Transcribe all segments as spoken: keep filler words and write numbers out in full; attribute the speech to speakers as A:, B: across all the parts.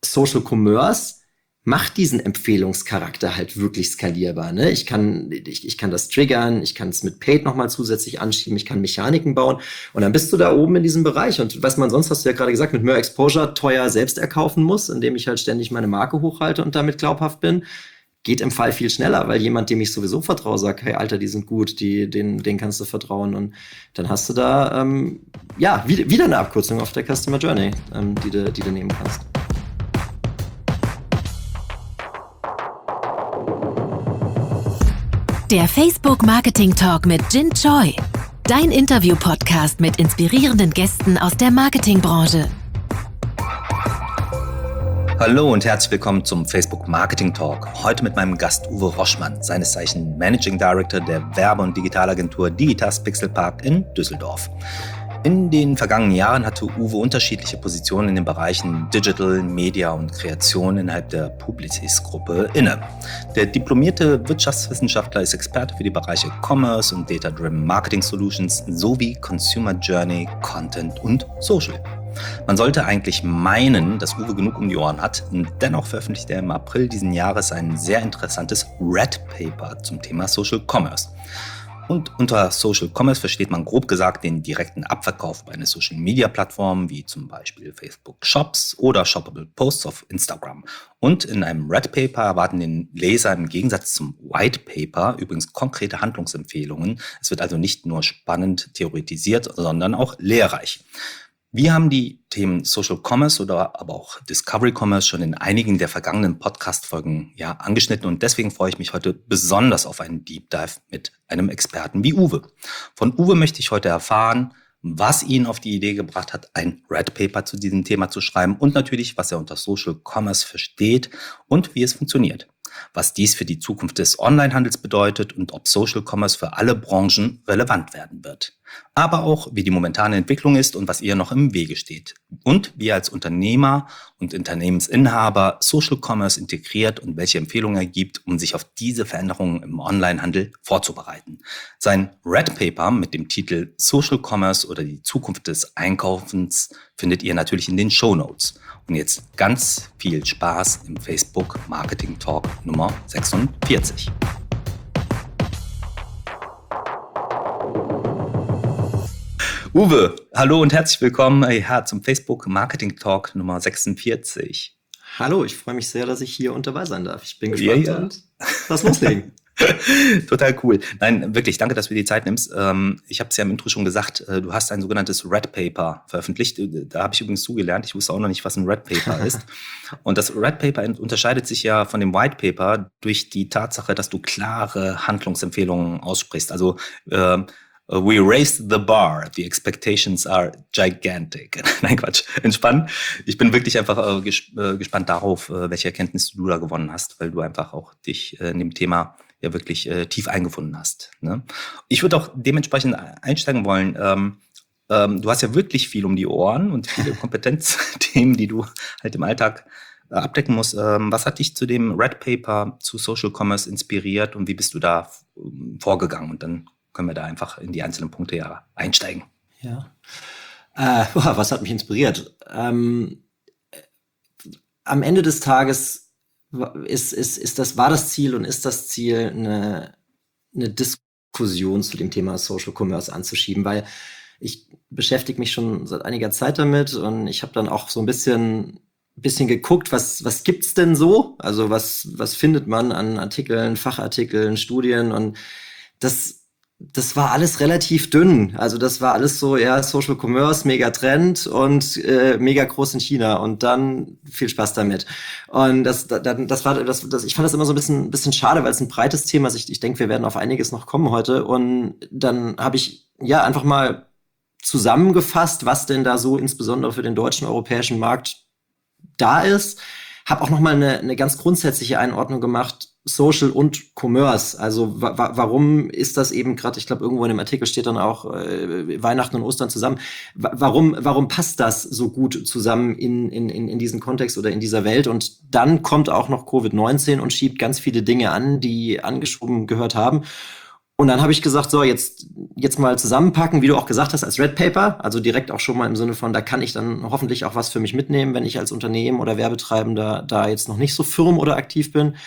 A: Social Commerce macht diesen Empfehlungscharakter halt wirklich skalierbar. Ne? Ich kann, ich, ich kann das triggern, ich kann es mit Paid nochmal zusätzlich anschieben, ich kann Mechaniken bauen und dann bist du da oben in diesem Bereich. Und was man sonst, hast du ja gerade gesagt, mit mehr Exposure teuer selbst erkaufen muss, indem ich halt ständig meine Marke hochhalte und damit glaubhaft bin, geht im Fall viel schneller, weil jemand, dem ich sowieso vertraue, sagt, hey Alter, die sind gut, die, denen, denen kannst du vertrauen. Und dann hast du da ähm, ja wieder, wieder eine Abkürzung auf der Customer Journey, ähm, die, du, die du nehmen kannst.
B: Der Facebook Marketing Talk mit Jin Choi. Dein Interview-Podcast mit inspirierenden Gästen aus der Marketingbranche.
C: Hallo und herzlich willkommen zum Facebook Marketing Talk. Heute mit meinem Gast Uwe Roschmann, seines Zeichen Managing Director der Werbe- und Digitalagentur Digitas Pixelpark in Düsseldorf. In den vergangenen Jahren hatte Uwe unterschiedliche Positionen in den Bereichen Digital, Media und Kreation innerhalb der Publicis-Gruppe inne. Der diplomierte Wirtschaftswissenschaftler ist Experte für die Bereiche Commerce und Data-Driven Marketing Solutions sowie Consumer Journey, Content und Social. Man sollte eigentlich meinen, dass Uwe genug um die Ohren hat, und dennoch veröffentlichte er im April diesen Jahres ein sehr interessantes Red Paper zum Thema Social Commerce. Und unter Social Commerce versteht man grob gesagt den direkten Abverkauf bei einer Social Media Plattform wie zum Beispiel Facebook Shops oder Shoppable Posts auf Instagram. Und in einem Red Paper erwarten den Leser im Gegensatz zum White Paper übrigens konkrete Handlungsempfehlungen. Es wird also nicht nur spannend theoretisiert, sondern auch lehrreich. Wir haben die Themen Social Commerce oder aber auch Discovery Commerce schon in einigen der vergangenen Podcast-Folgen ja angeschnitten und deswegen freue ich mich heute besonders auf einen Deep Dive mit einem Experten wie Uwe. Von Uwe möchte ich heute erfahren, was ihn auf die Idee gebracht hat, ein Red Paper zu diesem Thema zu schreiben und natürlich, was er unter Social Commerce versteht und wie es funktioniert. Was dies für die Zukunft des Onlinehandels bedeutet und ob Social Commerce für alle Branchen relevant werden wird. Aber auch, wie die momentane Entwicklung ist und was ihr noch im Wege steht. Und wie er als Unternehmer und Unternehmensinhaber Social Commerce integriert und welche Empfehlungen er gibt, um sich auf diese Veränderungen im Onlinehandel vorzubereiten. Sein Red Paper mit dem Titel Social Commerce oder die Zukunft des Einkaufens findet ihr natürlich in den Shownotes. Und jetzt ganz viel Spaß im Facebook Marketing Talk Nummer sechsundvierzig. Uwe, hallo und herzlich willkommen ja, zum Facebook Marketing Talk Nummer sechsundvierzig.
A: Hallo, ich freue mich sehr, dass ich hier und dabei sein darf. Ich bin gespannt
C: ja, ja.
A: und lass loslegen.
C: Total cool. Nein, wirklich, danke, dass du dir die Zeit nimmst. Ich habe es ja im Intro schon gesagt, du hast ein sogenanntes Red Paper veröffentlicht. Da habe ich übrigens zugelernt. Ich wusste auch noch nicht, was ein Red Paper ist. Und das Red Paper unterscheidet sich ja von dem White Paper durch die Tatsache, dass du klare Handlungsempfehlungen aussprichst. Also äh, we raised the bar. The expectations are gigantic. Nein, Quatsch. Entspannt. Ich bin wirklich einfach äh, ges- äh, gespannt darauf, äh, welche Erkenntnisse du da gewonnen hast, weil du einfach auch dich äh, in dem Thema ja wirklich äh, tief eingefunden hast. Ne? Ich würde auch dementsprechend einsteigen wollen. Ähm, ähm, du hast ja wirklich viel um die Ohren und viele Kompetenzthemen, die du halt im Alltag äh, abdecken musst. Ähm, was hat dich zu dem Red Paper zu Social Commerce inspiriert und wie bist du da ähm, vorgegangen? Und dann können wir da einfach in die einzelnen Punkte ja einsteigen.
A: Ja. Äh, was hat mich inspiriert? Ähm, am Ende des Tages ist, ist, ist das, war das Ziel und ist das Ziel, eine, eine Diskussion zu dem Thema Social Commerce anzuschieben, weil ich beschäftige mich schon seit einiger Zeit damit und ich habe dann auch so ein bisschen, bisschen geguckt, was, was gibt's denn so? Also was, was findet man an Artikeln, Fachartikeln, Studien und das Das war alles relativ dünn. Also das war alles so, ja, Social Commerce, mega Trend und äh, mega groß in China und dann viel Spaß damit. Und das, das, das war, das, das, ich fand das immer so ein bisschen, bisschen schade, weil es ein breites Thema ist. Ich, ich denke, wir werden auf einiges noch kommen heute. Und dann habe ich ja einfach mal zusammengefasst, was denn da so insbesondere für den deutschen, europäischen Markt da ist. Habe auch noch mal eine, eine ganz grundsätzliche Einordnung gemacht, Social und Commerce. Also wa- wa- warum ist das eben gerade, ich glaube, irgendwo in dem Artikel steht dann auch äh, Weihnachten und Ostern zusammen. Wa- warum, warum passt das so gut zusammen in, in, in, in diesen Kontext oder in dieser Welt? Und dann kommt auch noch Covid neunzehn und schiebt ganz viele Dinge an, die angeschoben gehört haben. Und dann habe ich gesagt, so, jetzt, jetzt mal zusammenpacken, wie du auch gesagt hast, als Red Paper, also direkt auch schon mal im Sinne von, da kann ich dann hoffentlich auch was für mich mitnehmen, wenn ich als Unternehmen oder Werbetreibender da jetzt noch nicht so firm oder aktiv bin,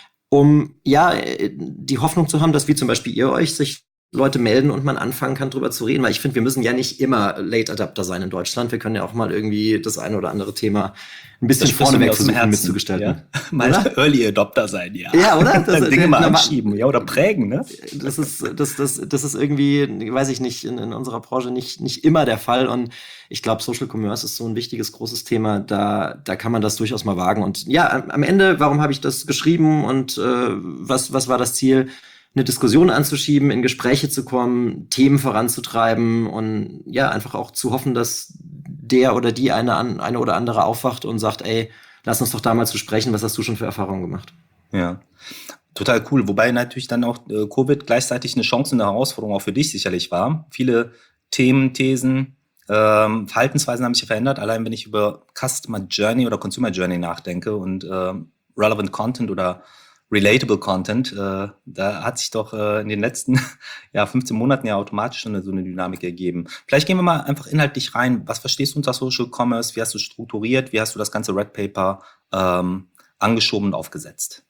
A: um ja die Hoffnung zu haben, dass wie zum Beispiel ihr euch sich Leute melden und man anfangen kann, drüber zu reden, weil ich finde, wir müssen ja nicht immer Late Adapter sein in Deutschland. Wir können ja auch mal irgendwie das eine oder andere Thema ein bisschen vorneweg versuchen mitzugestalten.
C: Ja? Mal oder? Early Adopter sein, ja.
A: Ja, oder? Das,
C: Dinge mal anschieben, ja, oder prägen, ne?
A: Das ist, das, das, das ist irgendwie, weiß ich nicht, in, in unserer Branche nicht, nicht immer der Fall. Und ich glaube, Social Commerce ist so ein wichtiges, großes Thema. Da, da kann man das durchaus mal wagen. Und ja, am Ende, warum habe ich das geschrieben und äh, was, was war das Ziel? Eine Diskussion anzuschieben, in Gespräche zu kommen, Themen voranzutreiben und ja, einfach auch zu hoffen, dass der oder die eine, eine oder andere aufwacht und sagt, ey, lass uns doch da mal zu sprechen, was hast du schon für Erfahrungen gemacht?
C: Ja, total cool. Wobei natürlich dann auch äh, Covid gleichzeitig eine Chance und eine Herausforderung auch für dich sicherlich war. Viele Themen, Thesen, ähm, Verhaltensweisen haben sich verändert. Allein wenn ich über Customer Journey oder Consumer Journey nachdenke und äh, Relevant Content oder Relatable Content, äh, da hat sich doch äh, in den letzten ja, fünfzehn Monaten ja automatisch schon so eine Dynamik ergeben. Vielleicht gehen wir mal einfach inhaltlich rein. Was verstehst du unter Social Commerce? Wie hast du strukturiert? Wie hast du das ganze Red Paper ähm, angeschoben und aufgesetzt?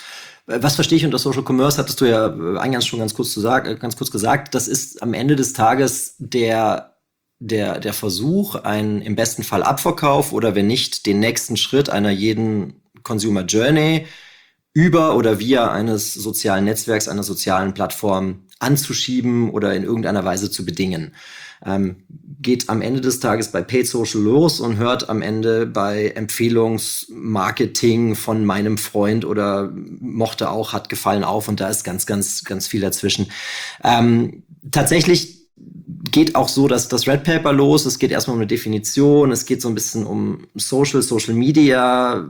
A: Was verstehe ich unter Social Commerce? Hattest du ja eingangs schon ganz kurz, zu sagen, ganz kurz gesagt. Das ist am Ende des Tages der, der, der Versuch, einen im besten Fall Abverkauf oder wenn nicht, den nächsten Schritt einer jeden Consumer Journey über oder via eines sozialen Netzwerks, einer sozialen Plattform anzuschieben oder in irgendeiner Weise zu bedingen. Ähm, geht am Ende des Tages bei Paid Social los und hört am Ende bei Empfehlungsmarketing von meinem Freund oder mochte auch, hat gefallen auf und da ist ganz, ganz, ganz viel dazwischen. Ähm, tatsächlich geht auch so, dass das Red Paper los. Es geht erstmal um eine Definition. Es geht so ein bisschen um Social, Social Media,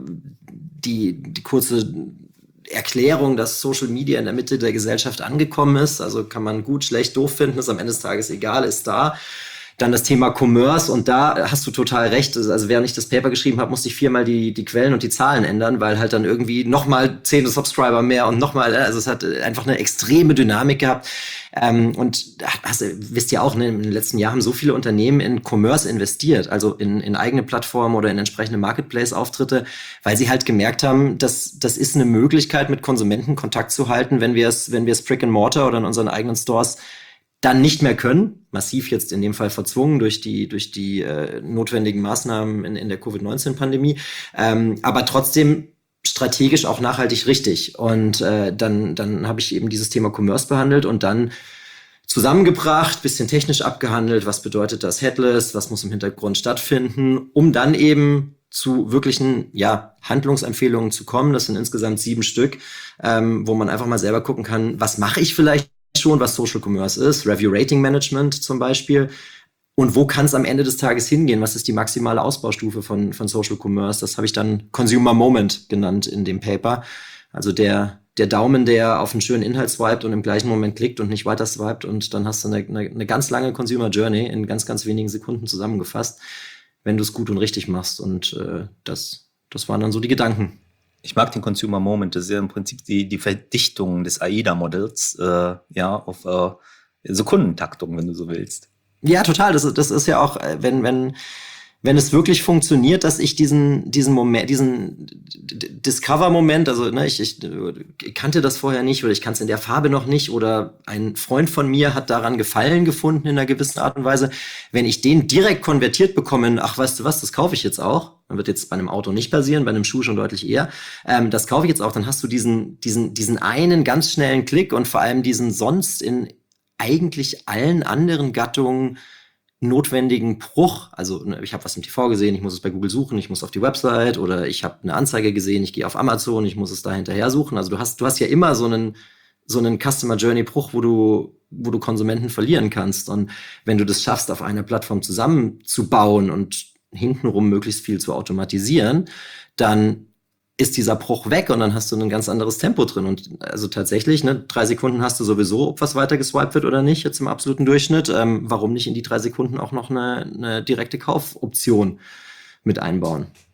A: die, die kurze Erklärung, dass Social Media in der Mitte der Gesellschaft angekommen ist. Also kann man gut, schlecht, doof finden, ist am Ende des Tages egal, ist da. Dann das Thema Commerce und da hast du total recht. Also während ich das Paper geschrieben habe, musste ich viermal die, die Quellen und die Zahlen ändern, weil halt dann irgendwie nochmal zehn Subscriber mehr und nochmal, also es hat einfach eine extreme Dynamik gehabt. Ähm, und hast, wisst ihr auch, ne, in den letzten Jahren haben so viele Unternehmen in Commerce investiert, also in, in eigene Plattformen oder in entsprechende Marketplace-Auftritte, weil sie halt gemerkt haben, dass das ist eine Möglichkeit, mit Konsumenten Kontakt zu halten, wenn wir es, wenn wir es Brick and Mortar oder in unseren eigenen Stores dann nicht mehr können, massiv jetzt in dem Fall verzwungen durch die durch die äh, notwendigen Maßnahmen in, in der Covid neunzehn Pandemie, ähm, aber trotzdem strategisch auch nachhaltig richtig. Und äh, dann dann habe ich eben dieses Thema Commerce behandelt und dann zusammengebracht, bisschen technisch abgehandelt, was bedeutet das Headless, was muss im Hintergrund stattfinden, um dann eben zu wirklichen ja, Handlungsempfehlungen zu kommen. Das sind insgesamt sieben Stück, ähm, wo man einfach mal selber gucken kann, was mache ich vielleicht schon, was Social Commerce ist, Review Rating Management zum Beispiel. Und wo kann es am Ende des Tages hingehen? Was ist die maximale Ausbaustufe von, von Social Commerce? Das habe ich dann Consumer Moment genannt in dem Paper. Also der, der Daumen, der auf einen schönen Inhalt swiped und im gleichen Moment klickt und nicht weiter swiped. Und dann hast du eine, eine, eine ganz lange Consumer Journey in ganz, ganz wenigen Sekunden zusammengefasst, wenn du es gut und richtig machst. Und äh, das, das waren dann so die Gedanken.
C: Ich mag den Consumer Moment, das ist ja im Prinzip die, die Verdichtung des AIDA-Modells, äh, ja, auf äh, Sekundentaktung, wenn du so willst.
A: Ja, total. Das, das ist ja auch, wenn, wenn, wenn es wirklich funktioniert, dass ich diesen, diesen Moment, diesen Discover-Moment, also ne, ich, ich, ich kannte das vorher nicht oder ich kann es in der Farbe noch nicht oder ein Freund von mir hat daran Gefallen gefunden in einer gewissen Art und Weise. Wenn ich den direkt konvertiert bekomme in, ach, weißt du was, das kaufe ich jetzt auch, dann wird jetzt bei einem Auto nicht passieren, bei einem Schuh schon deutlich eher, ähm, das kaufe ich jetzt auch, dann hast du diesen, diesen, diesen einen ganz schnellen Klick und vor allem diesen sonst in eigentlich allen anderen Gattungen notwendigen Bruch, also ich habe was im T V gesehen, ich muss es bei Google suchen, ich muss auf die Website oder ich habe eine Anzeige gesehen, ich gehe auf Amazon, ich muss es da hinterher suchen. Also du hast du hast ja immer so einen so einen Customer Journey Bruch, wo du wo du Konsumenten verlieren kannst und wenn du das schaffst, auf einer Plattform zusammenzubauen und hintenrum möglichst viel zu automatisieren, dann ist dieser Bruch weg und dann hast du ein ganz anderes Tempo drin. Und also tatsächlich, ne, drei Sekunden hast du sowieso, ob was weiter geswiped wird oder nicht, jetzt im absoluten Durchschnitt. Ähm, warum nicht in die drei Sekunden auch noch eine, eine direkte Kaufoption mit einbauen?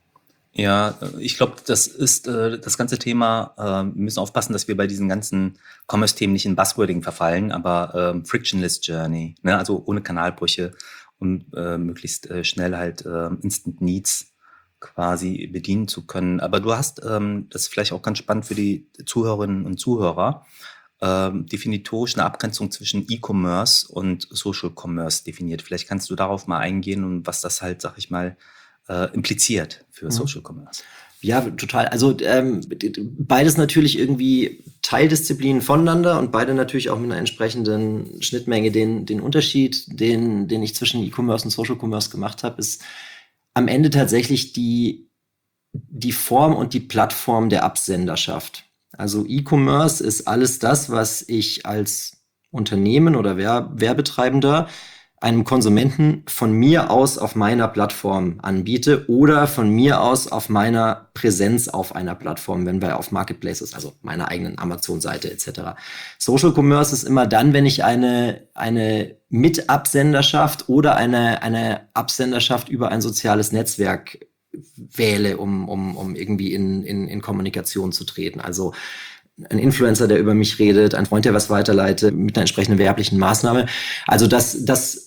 C: Ja, ich glaube, das ist äh, das ganze Thema, äh, wir müssen aufpassen, dass wir bei diesen ganzen Commerce-Themen nicht in Buzzwording verfallen, aber ähm, frictionless Journey, ne? Also ohne Kanalbrüche und äh, möglichst äh, schnell halt äh, Instant Needs quasi bedienen zu können. Aber du hast, ähm, das ist vielleicht auch ganz spannend für die Zuhörerinnen und Zuhörer, ähm, definitorisch eine Abgrenzung zwischen E-Commerce und Social Commerce definiert. Vielleicht kannst du darauf mal eingehen und was das halt, sag ich mal, äh, impliziert für
A: Mhm.
C: Social Commerce.
A: Ja, total. Also ähm, beides natürlich irgendwie Teildisziplinen voneinander und beide natürlich auch mit einer entsprechenden Schnittmenge. Den, den Unterschied, den, den ich zwischen E-Commerce und Social Commerce gemacht habe, ist am Ende tatsächlich die, die Form und die Plattform der Absenderschaft. Also E-Commerce ist alles das, was ich als Unternehmen oder Wer- Werbetreibender einem Konsumenten von mir aus auf meiner Plattform anbiete oder von mir aus auf meiner Präsenz auf einer Plattform, wenn wir auf Marketplaces, also meiner eigenen Amazon-Seite et cetera. Social Commerce ist immer dann, wenn ich eine, eine Mitabsenderschaft oder eine, eine Absenderschaft über ein soziales Netzwerk wähle, um, um, um irgendwie in, in, in Kommunikation zu treten. Also ein Influencer, der über mich redet, ein Freund, der was weiterleitet, mit einer entsprechenden werblichen Maßnahme. Also das, das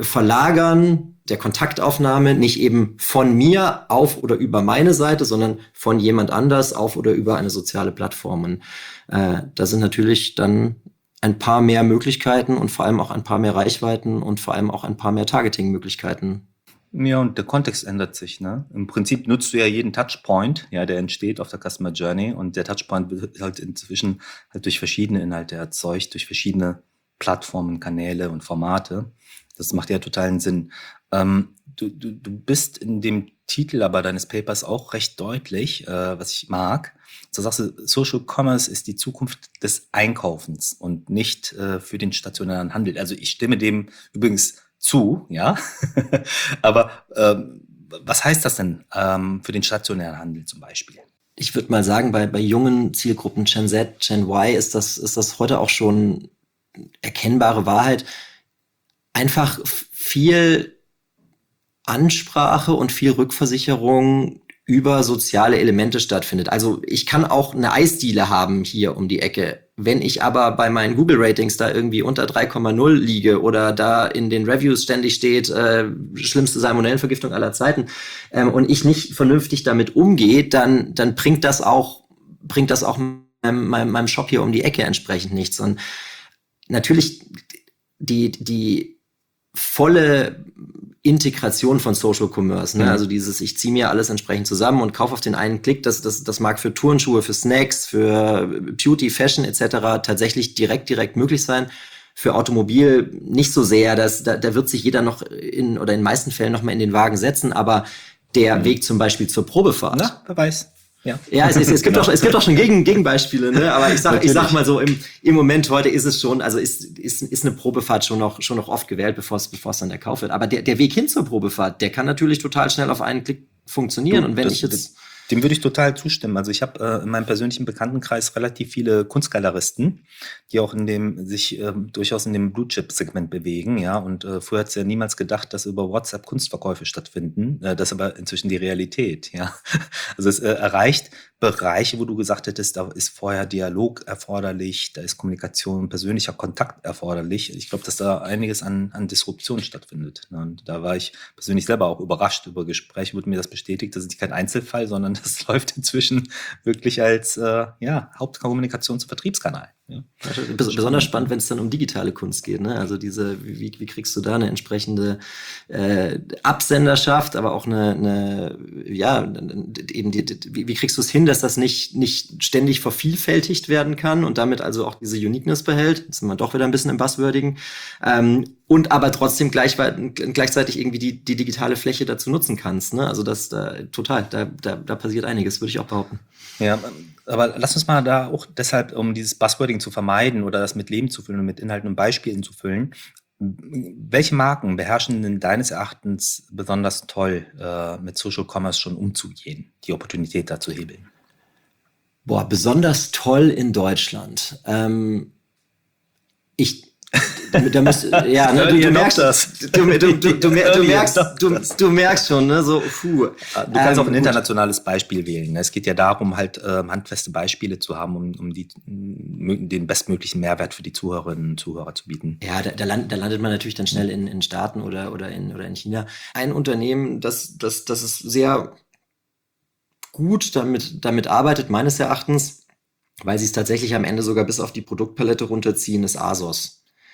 A: Verlagern der Kontaktaufnahme nicht eben von mir auf oder über meine Seite, sondern von jemand anders auf oder über eine soziale Plattform. Und, äh, da sind natürlich dann ein paar mehr Möglichkeiten und vor allem auch ein paar mehr Reichweiten und vor allem auch ein paar mehr Targeting-Möglichkeiten.
C: Ja, und der Kontext ändert sich, ne? Im Prinzip nutzt du ja jeden Touchpoint, ja, der entsteht auf der Customer Journey, und der Touchpoint wird halt inzwischen halt durch verschiedene Inhalte erzeugt, durch verschiedene Plattformen, Kanäle und Formate. Das macht ja totalen Sinn. Ähm, du, du, du bist in dem Titel aber deines Papers auch recht deutlich, äh, was ich mag. So sagst du, Social Commerce ist die Zukunft des Einkaufens und nicht äh, für den stationären Handel. Also ich stimme dem übrigens zu, ja. Aber ähm, was heißt das denn ähm, für den stationären Handel zum Beispiel?
A: Ich würde mal sagen, bei, bei jungen Zielgruppen Gen Z, Gen Y ist das, ist das heute auch schon erkennbare Wahrheit. Einfach viel Ansprache und viel Rückversicherung über soziale Elemente stattfindet. Also ich kann auch eine Eisdiele haben hier um die Ecke. Wenn ich aber bei meinen Google-Ratings da irgendwie unter drei Komma null liege oder da in den Reviews ständig steht, äh, schlimmste Salmonellenvergiftung aller Zeiten, ähm, und ich nicht vernünftig damit umgehe, dann, dann bringt das auch, bringt das auch meinem, meinem, meinem Shop hier um die Ecke entsprechend nichts. Und natürlich die, die volle Integration von Social Commerce, ne? Mhm. Also dieses, ich ziehe mir alles entsprechend zusammen und kaufe auf den einen Klick, das, das, das mag für Turnschuhe, für Snacks, für Beauty, Fashion et cetera tatsächlich direkt, direkt möglich sein. Für Automobil nicht so sehr, das, da, da wird sich jeder noch in, oder in den meisten Fällen noch mal in den Wagen setzen, aber der mhm. Weg zum Beispiel zur Probefahrt.
C: Na, wer weiß. Ja,
A: ja es, es, es, gibt genau. auch, es gibt auch schon Gegen, Gegenbeispiele, ne? Aber ich sag, ich sag mal so, im, im Moment heute ist es schon, also ist, ist, ist eine Probefahrt schon noch, schon noch oft gewählt, bevor es, bevor es dann der Kauf wird. Aber der, der Weg hin zur Probefahrt, der kann natürlich total schnell auf einen Klick funktionieren.
C: Du,
A: und wenn
C: das,
A: ich jetzt...
C: Dem würde ich total zustimmen. Also ich habe äh, in meinem persönlichen Bekanntenkreis relativ viele Kunstgaleristen, die auch in dem sich äh, durchaus in dem Blue-Chip-Segment bewegen, ja. Und äh, früher hat es ja niemals gedacht, dass über WhatsApp Kunstverkäufe stattfinden. Äh, das ist aber inzwischen die Realität, ja. Also es äh, erreicht Bereiche, wo du gesagt hättest, da ist vorher Dialog erforderlich, da ist Kommunikation, persönlicher Kontakt erforderlich. Ich glaube, dass da einiges an, an Disruption stattfindet. Ne? Und da war ich persönlich selber auch überrascht über Gespräche, wurde mir das bestätigt. Das ist kein Einzelfall, sondern das läuft inzwischen wirklich als äh, ja, Hauptkommunikations- und Vertriebskanal. Ja.
A: Bes- besonders spannend, wenn es dann um digitale Kunst geht. Ne? Also diese, wie, wie kriegst du da eine entsprechende äh, Absenderschaft, aber auch eine, eine ja, eben die, die, wie, wie kriegst du es hin, dass das nicht, nicht ständig vervielfältigt werden kann und damit also auch diese Uniqueness behält. Jetzt sind wir doch wieder ein bisschen im Buzzwordigen. Ähm, und aber trotzdem gleich, gleichzeitig irgendwie die, die digitale Fläche dazu nutzen kannst. Ne? Also das da, total, da, da, da passiert einiges, würde ich auch behaupten.
C: Ja, aber lass uns mal da auch deshalb, um dieses Buzzwording zu vermeiden oder das mit Leben zu füllen und mit Inhalten und Beispielen zu füllen, welche Marken beherrschen denn deines Erachtens besonders toll, äh, mit Social Commerce schon umzugehen, die Opportunität da zu hebeln?
A: Boah, besonders toll in Deutschland. Ähm, ich Da müsst, ja, ne, du, du merkst das. Du, du, du, du, du, du, merkst, du, du merkst schon, ne, so, puh.
C: Du kannst
A: ähm,
C: auch ein internationales Beispiel wählen. Es geht ja darum, halt äh, handfeste Beispiele zu haben, um, um die, den bestmöglichen Mehrwert für die Zuhörerinnen und Zuhörer zu bieten.
A: Ja, da, da, land, da landet man natürlich dann schnell in, in Staaten oder, oder, in, oder in China. Ein Unternehmen, das, das, das ist sehr gut damit, damit arbeitet, meines Erachtens, weil sie es tatsächlich am Ende sogar bis auf die Produktpalette runterziehen, ist ASOS.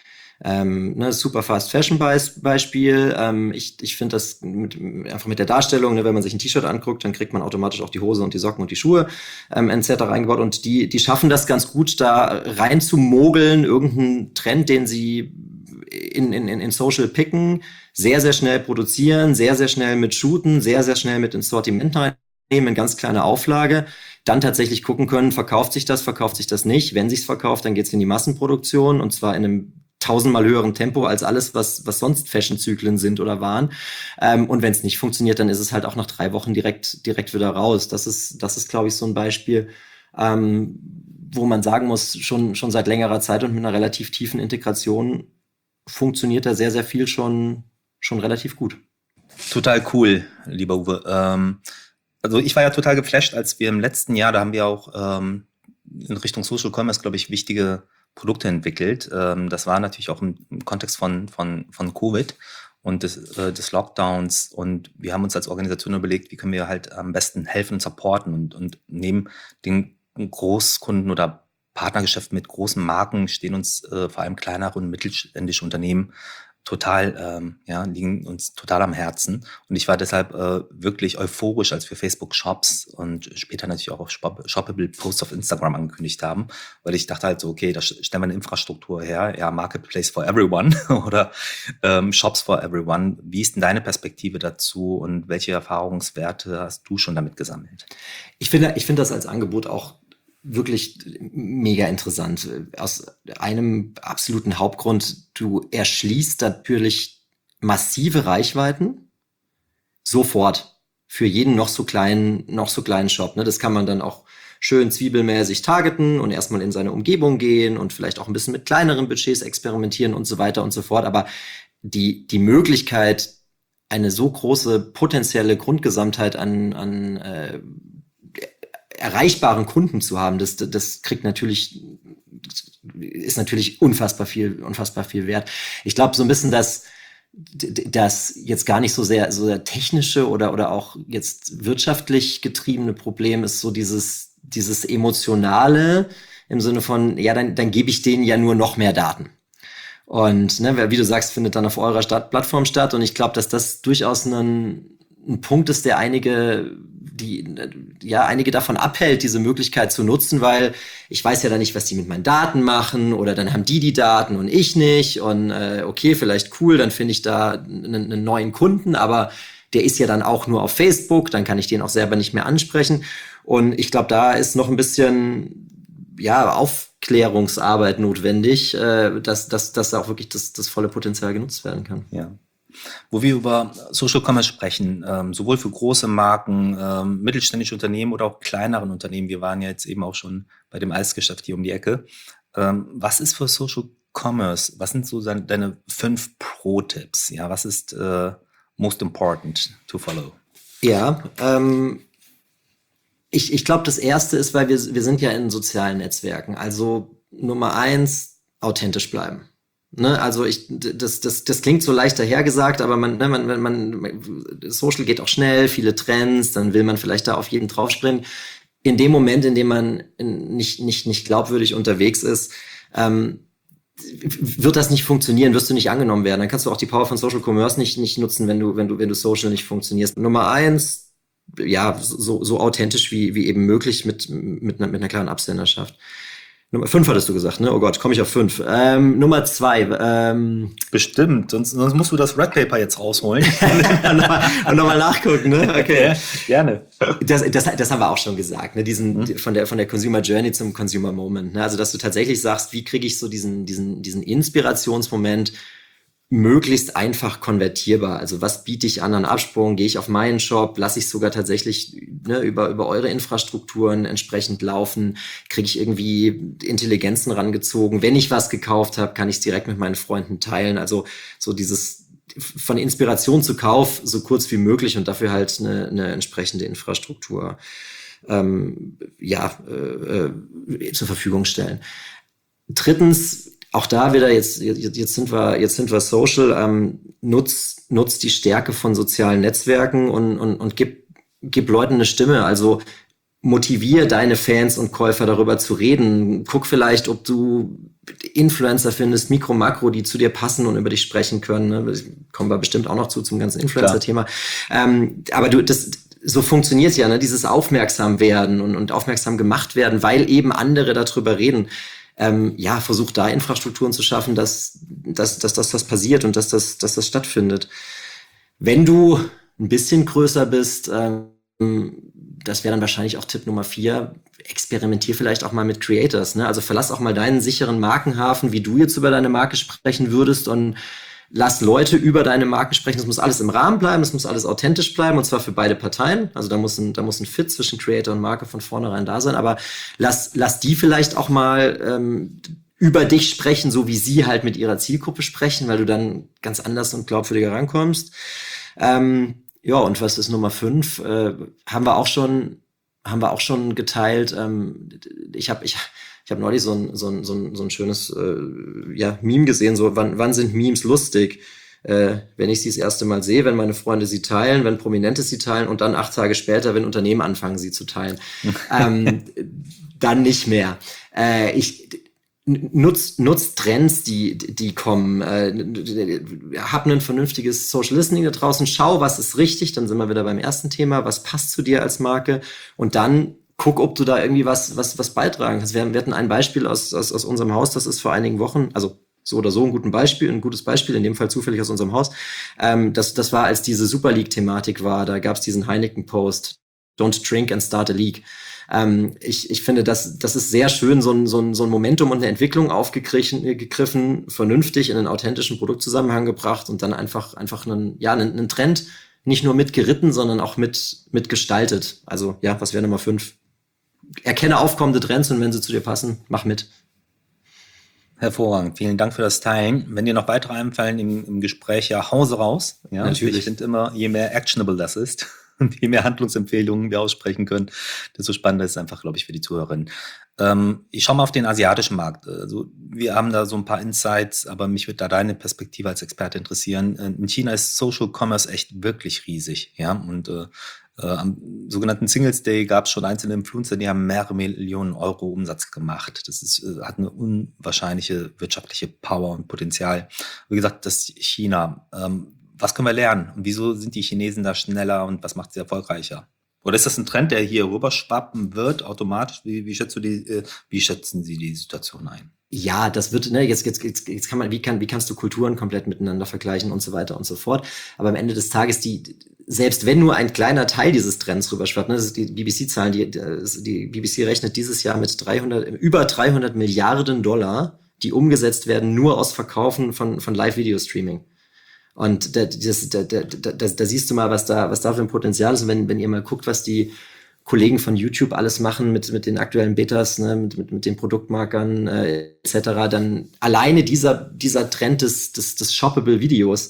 A: Ähm, ne, super Fast Fashion Beispiel. Ähm, ich ich finde das mit, einfach mit der Darstellung, ne, wenn man sich ein T-Shirt anguckt, dann kriegt man automatisch auch die Hose und die Socken und die Schuhe ähm, et cetera eingebaut. Und die die schaffen das ganz gut, da rein zu mogeln, irgendeinen Trend, den sie in, in, in Social picken, sehr, sehr schnell produzieren, sehr, sehr schnell mit shooten, sehr, sehr schnell mit ins Sortiment reinnehmen, in ganz kleine Auflage, dann tatsächlich gucken können, verkauft sich das, verkauft sich das nicht. Wenn sich's verkauft, dann geht's in die Massenproduktion und zwar in einem tausendmal höheren Tempo als alles, was was sonst Fashion-Zyklen sind oder waren. Ähm, und wenn es nicht funktioniert, dann ist es halt auch nach drei Wochen direkt direkt wieder raus. Das ist, das ist, glaube ich, so ein Beispiel, ähm, wo man sagen muss, schon schon seit längerer Zeit und mit einer relativ tiefen Integration funktioniert da sehr, sehr viel schon schon relativ gut.
C: Total cool, lieber Uwe. Ähm, also ich war ja total geflasht, als wir im letzten Jahr, da haben wir auch ähm, in Richtung Social Commerce, glaube ich, wichtige Produkte entwickelt. Ähm, das war natürlich auch im, im Kontext von, von, von Covid und des, äh, des Lockdowns. Und wir haben uns als Organisation überlegt, wie können wir halt am besten helfen und supporten. Und, und neben den Großkunden oder Partnergeschäft mit großen Marken stehen uns äh, vor allem kleinere und mittelständische Unternehmen total, ähm, ja, liegen uns total am Herzen. Und ich war deshalb äh, wirklich euphorisch, als wir Facebook Shops und später natürlich auch auf Shoppable Posts auf Instagram angekündigt haben, weil ich dachte halt so, okay, da stellen wir eine Infrastruktur her, ja, Marketplace for everyone oder ähm, Shops for everyone. Wie ist denn deine Perspektive dazu und welche Erfahrungswerte hast du schon damit gesammelt?
A: Ich finde, ich finde das als Angebot auch wirklich mega interessant. Aus einem absoluten Hauptgrund, du erschließt natürlich massive Reichweiten sofort für jeden noch so kleinen, noch so kleinen Shop. Ne? Das kann man dann auch schön zwiebelmäßig targeten und erstmal in seine Umgebung gehen und vielleicht auch ein bisschen mit kleineren Budgets experimentieren und so weiter und so fort. Aber die, die Möglichkeit, eine so große potenzielle Grundgesamtheit an, an äh, erreichbaren Kunden zu haben, das, das kriegt natürlich, ist natürlich unfassbar viel, unfassbar viel wert. Ich glaube, so ein bisschen das, das jetzt gar nicht so sehr, so sehr technische oder, oder auch jetzt wirtschaftlich getriebene Problem ist so dieses, dieses emotionale im Sinne von, ja, dann, dann gebe ich denen ja nur noch mehr Daten. Und, ne, wie du sagst, findet dann auf eurer Stadt Plattform statt. Und ich glaube, dass das durchaus ein, ein Punkt ist, der einige, die, ja, einige davon abhält, diese Möglichkeit zu nutzen, weil ich weiß ja dann nicht, was die mit meinen Daten machen oder dann haben die die Daten und ich nicht und äh, okay, vielleicht cool, dann finde ich da einen, einen neuen Kunden, aber der ist ja dann auch nur auf Facebook, dann kann ich den auch selber nicht mehr ansprechen und ich glaube, da ist noch ein bisschen, ja, Aufklärungsarbeit notwendig, äh, dass, dass, dass auch wirklich das, das volle Potenzial genutzt werden kann.
C: Ja. Wo wir über Social Commerce sprechen, ähm, sowohl für große Marken, ähm, mittelständische Unternehmen oder auch kleineren Unternehmen, wir waren ja jetzt eben auch schon bei dem Eisgeschäft hier um die Ecke. Ähm, was ist für Social Commerce? Was sind so deine, deine fünf Pro-Tipps? Ja, was ist äh, most important to follow?
A: Ja, ähm, ich, ich glaube, das Erste ist, weil wir, wir sind ja in sozialen Netzwerken. Also Nummer eins, authentisch bleiben. Ne, also ich, das, das, das klingt so leicht dahergesagt, aber man, ne, man, man, Social geht auch schnell, viele Trends, dann will man vielleicht da auf jeden draufspringen. In dem Moment, in dem man nicht, nicht, nicht glaubwürdig unterwegs ist, ähm, wird das nicht funktionieren, wirst du nicht angenommen werden. Dann kannst du auch die Power von Social Commerce nicht, nicht nutzen, wenn du, wenn du, wenn du Social nicht funktionierst. Nummer eins, ja, so, so authentisch wie, wie eben möglich mit, mit einer, mit einer klaren Absenderschaft. Nummer fünf hattest du gesagt, ne? Oh Gott, komme ich auf fünf. Ähm, Nummer zwei. Ähm,
C: Bestimmt, sonst, sonst musst du das Red Paper jetzt rausholen.
A: und nochmal noch mal nachgucken, ne? Okay.
C: Ja, gerne.
A: Das, das, das haben wir auch schon gesagt, ne? Diesen, mhm. von der, von der Consumer Journey zum Consumer Moment, ne? Also, dass du tatsächlich sagst, wie kriege ich so diesen, diesen, diesen Inspirationsmoment möglichst einfach konvertierbar. Also was biete ich an an Absprung? Gehe ich auf meinen Shop? Lasse ich sogar tatsächlich ne, über, über eure Infrastrukturen entsprechend laufen? Kriege ich irgendwie Intelligenzen rangezogen? Wenn ich was gekauft habe, kann ich es direkt mit meinen Freunden teilen. Also so dieses von Inspiration zu Kauf so kurz wie möglich und dafür halt eine, eine entsprechende Infrastruktur ähm, ja, äh, äh, zur Verfügung stellen. Drittens, auch da wieder, jetzt, jetzt, jetzt sind wir, jetzt sind wir social, ähm, nutzt, nutzt die Stärke von sozialen Netzwerken und, und, und gib, gib Leuten eine Stimme. Also motivier deine Fans und Käufer darüber zu reden. Guck vielleicht, ob du Influencer findest, Mikro, Makro, die zu dir passen und über dich sprechen können. Ne? Kommen wir bestimmt auch noch zu, zum ganzen Influencer-Thema. Ähm, aber du, das, so funktioniert ja, ne? Dieses aufmerksam werden und, und aufmerksam gemacht werden, weil eben andere darüber reden. Ähm, ja, versucht da Infrastrukturen zu schaffen, dass, dass, dass, dass das passiert und dass das, dass das stattfindet. Wenn du ein bisschen größer bist, ähm, das wäre dann wahrscheinlich auch Tipp Nummer vier, experimentier vielleicht auch mal mit Creators, ne? Also verlass auch mal deinen sicheren Markenhafen, wie du jetzt über deine Marke sprechen würdest und lass Leute über deine Marke sprechen. Das muss alles im Rahmen bleiben, das muss alles authentisch bleiben und zwar für beide Parteien. Also da muss ein, da muss ein Fit zwischen Creator und Marke von vornherein da sein. Aber lass, lass die vielleicht auch mal ähm, über dich sprechen, so wie sie halt mit ihrer Zielgruppe sprechen, weil du dann ganz anders und glaubwürdiger rankommst. Ähm, ja, und was ist Nummer fünf? Äh, haben wir auch schon, haben wir auch schon geteilt. Ähm, ich habe, ich Ich habe neulich so ein, so ein, so ein, so ein schönes äh, ja, Meme gesehen, so wann, wann sind Memes lustig? Äh, wenn ich sie das erste Mal sehe, wenn meine Freunde sie teilen, wenn Prominente sie teilen und dann acht Tage später, wenn Unternehmen anfangen, sie zu teilen. ähm, dann nicht mehr. Äh, ich nutz, nutz Trends, die, die kommen. Äh, hab ein vernünftiges Social Listening da draußen. Schau, was ist richtig. Dann sind wir wieder beim ersten Thema. Was passt zu dir als Marke? Und dann guck, ob du da irgendwie was, was, was beitragen kannst. Wir, wir hatten ein Beispiel aus, aus, aus unserem Haus, das ist vor einigen Wochen, also so oder so ein gutes Beispiel, ein gutes Beispiel, in dem Fall zufällig aus unserem Haus. Ähm, das, das war, als diese Super League-Thematik war, da gab es diesen Heineken-Post, Don't drink and start a league. Ähm, ich, ich finde, das, das ist sehr schön, so ein, so ein, so ein Momentum und eine Entwicklung aufgegriffen, gegriffen, vernünftig in einen authentischen Produktzusammenhang gebracht und dann einfach, einfach einen, ja, einen, einen Trend nicht nur mitgeritten, sondern auch mit, mitgestaltet. Also, ja, was wäre Nummer fünf? Erkenne aufkommende Trends und wenn sie zu dir passen, mach mit.
C: Hervorragend. Vielen Dank für das Teilen. Wenn dir noch weitere einfallen im, im Gespräch, ja, Hause raus. Ja, natürlich. Ich finde immer, je mehr actionable das ist und je mehr Handlungsempfehlungen wir aussprechen können, desto spannender ist es einfach, glaube ich, für die Zuhörerinnen. Ähm, ich schaue mal auf den asiatischen Markt. Also, wir haben da so ein paar Insights, aber mich würde da deine Perspektive als Experte interessieren. In China ist Social Commerce echt wirklich riesig, ja, und äh, Äh, am sogenannten Singles Day gab es schon einzelne Influencer, die haben mehrere Millionen Euro Umsatz gemacht. Das ist, äh, hat eine unwahrscheinliche wirtschaftliche Power und Potenzial. Wie gesagt, das ist China. Ähm, was können wir lernen? Und wieso sind die Chinesen da schneller und was macht sie erfolgreicher? Oder ist das ein Trend, der hier rüberschwappen wird automatisch? Wie, wie, schätzt du die, äh, wie schätzen Sie die Situation ein?
A: Ja, das wird, ne, jetzt, jetzt, jetzt, jetzt kann man, wie kann, wie kannst du Kulturen komplett miteinander vergleichen und so weiter und so fort. Aber am Ende des Tages, die, selbst wenn nur ein kleiner Teil dieses Trends rüberschwappt, ne, das ist die B B C-Zahlen, die, die B B C rechnet dieses Jahr mit dreihundert, über dreihundert Milliarden Dollar, die umgesetzt werden nur aus Verkaufen von, von Live-Video-Streaming. Und da, das, da, da, da, da siehst du mal, was da, was da für ein Potenzial ist. Und wenn, wenn ihr mal guckt, was die Kollegen von YouTube alles machen mit, mit den aktuellen Betas, ne, mit, mit, mit den Produktmarkern äh, et cetera, dann alleine dieser, dieser Trend des, des, des Shoppable-Videos,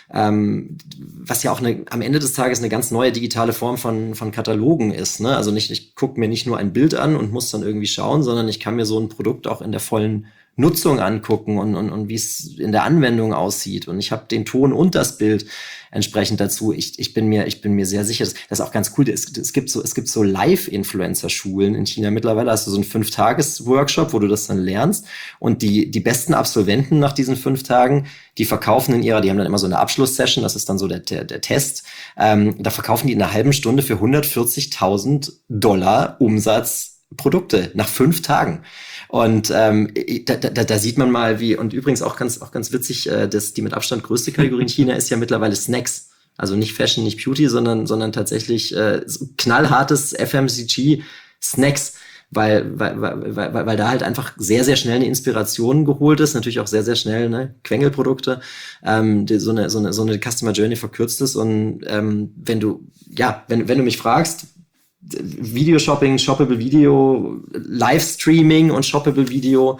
A: ähm, was ja auch eine, am Ende des Tages eine ganz neue digitale Form von, von Katalogen ist. Ne? Also nicht, ich gucke mir nicht nur ein Bild an und muss dann irgendwie schauen, sondern ich kann mir so ein Produkt auch in der vollen Nutzung angucken und, und, und wie es in der Anwendung aussieht. Und ich habe den Ton und das Bild entsprechend dazu. Ich, ich bin mir, ich bin mir sehr sicher, das, das ist auch ganz cool. Es, es gibt so, es gibt so Live-Influencer-Schulen in China mittlerweile. Hast du so einen Fünf-Tages-Workshop, wo du das dann lernst. Und die, die besten Absolventen nach diesen fünf Tagen, die verkaufen in ihrer, die haben dann immer so eine Abschlusssession. Das ist dann so der, der, der Test. Ähm, da verkaufen die in einer halben Stunde für hundertvierzigtausend Dollar Umsatz Produkte nach fünf Tagen. Und ähm, da, da, da sieht man mal, wie, und übrigens auch ganz, auch ganz witzig, äh, dass die mit Abstand größte Kategorie in China ist ja mittlerweile Snacks. Also nicht Fashion, nicht Beauty, sondern, sondern tatsächlich äh, knallhartes F M C G Snacks. weil, weil, weil, weil, weil da halt einfach sehr, sehr schnell eine Inspiration geholt ist, natürlich auch sehr, sehr schnell, ne, Quengelprodukte, ähm, die, so eine, so eine, so eine Customer Journey verkürzt ist und ähm, wenn du, ja, wenn, wenn du mich fragst, Videoshopping, Shoppable Video, Livestreaming und Shoppable Video.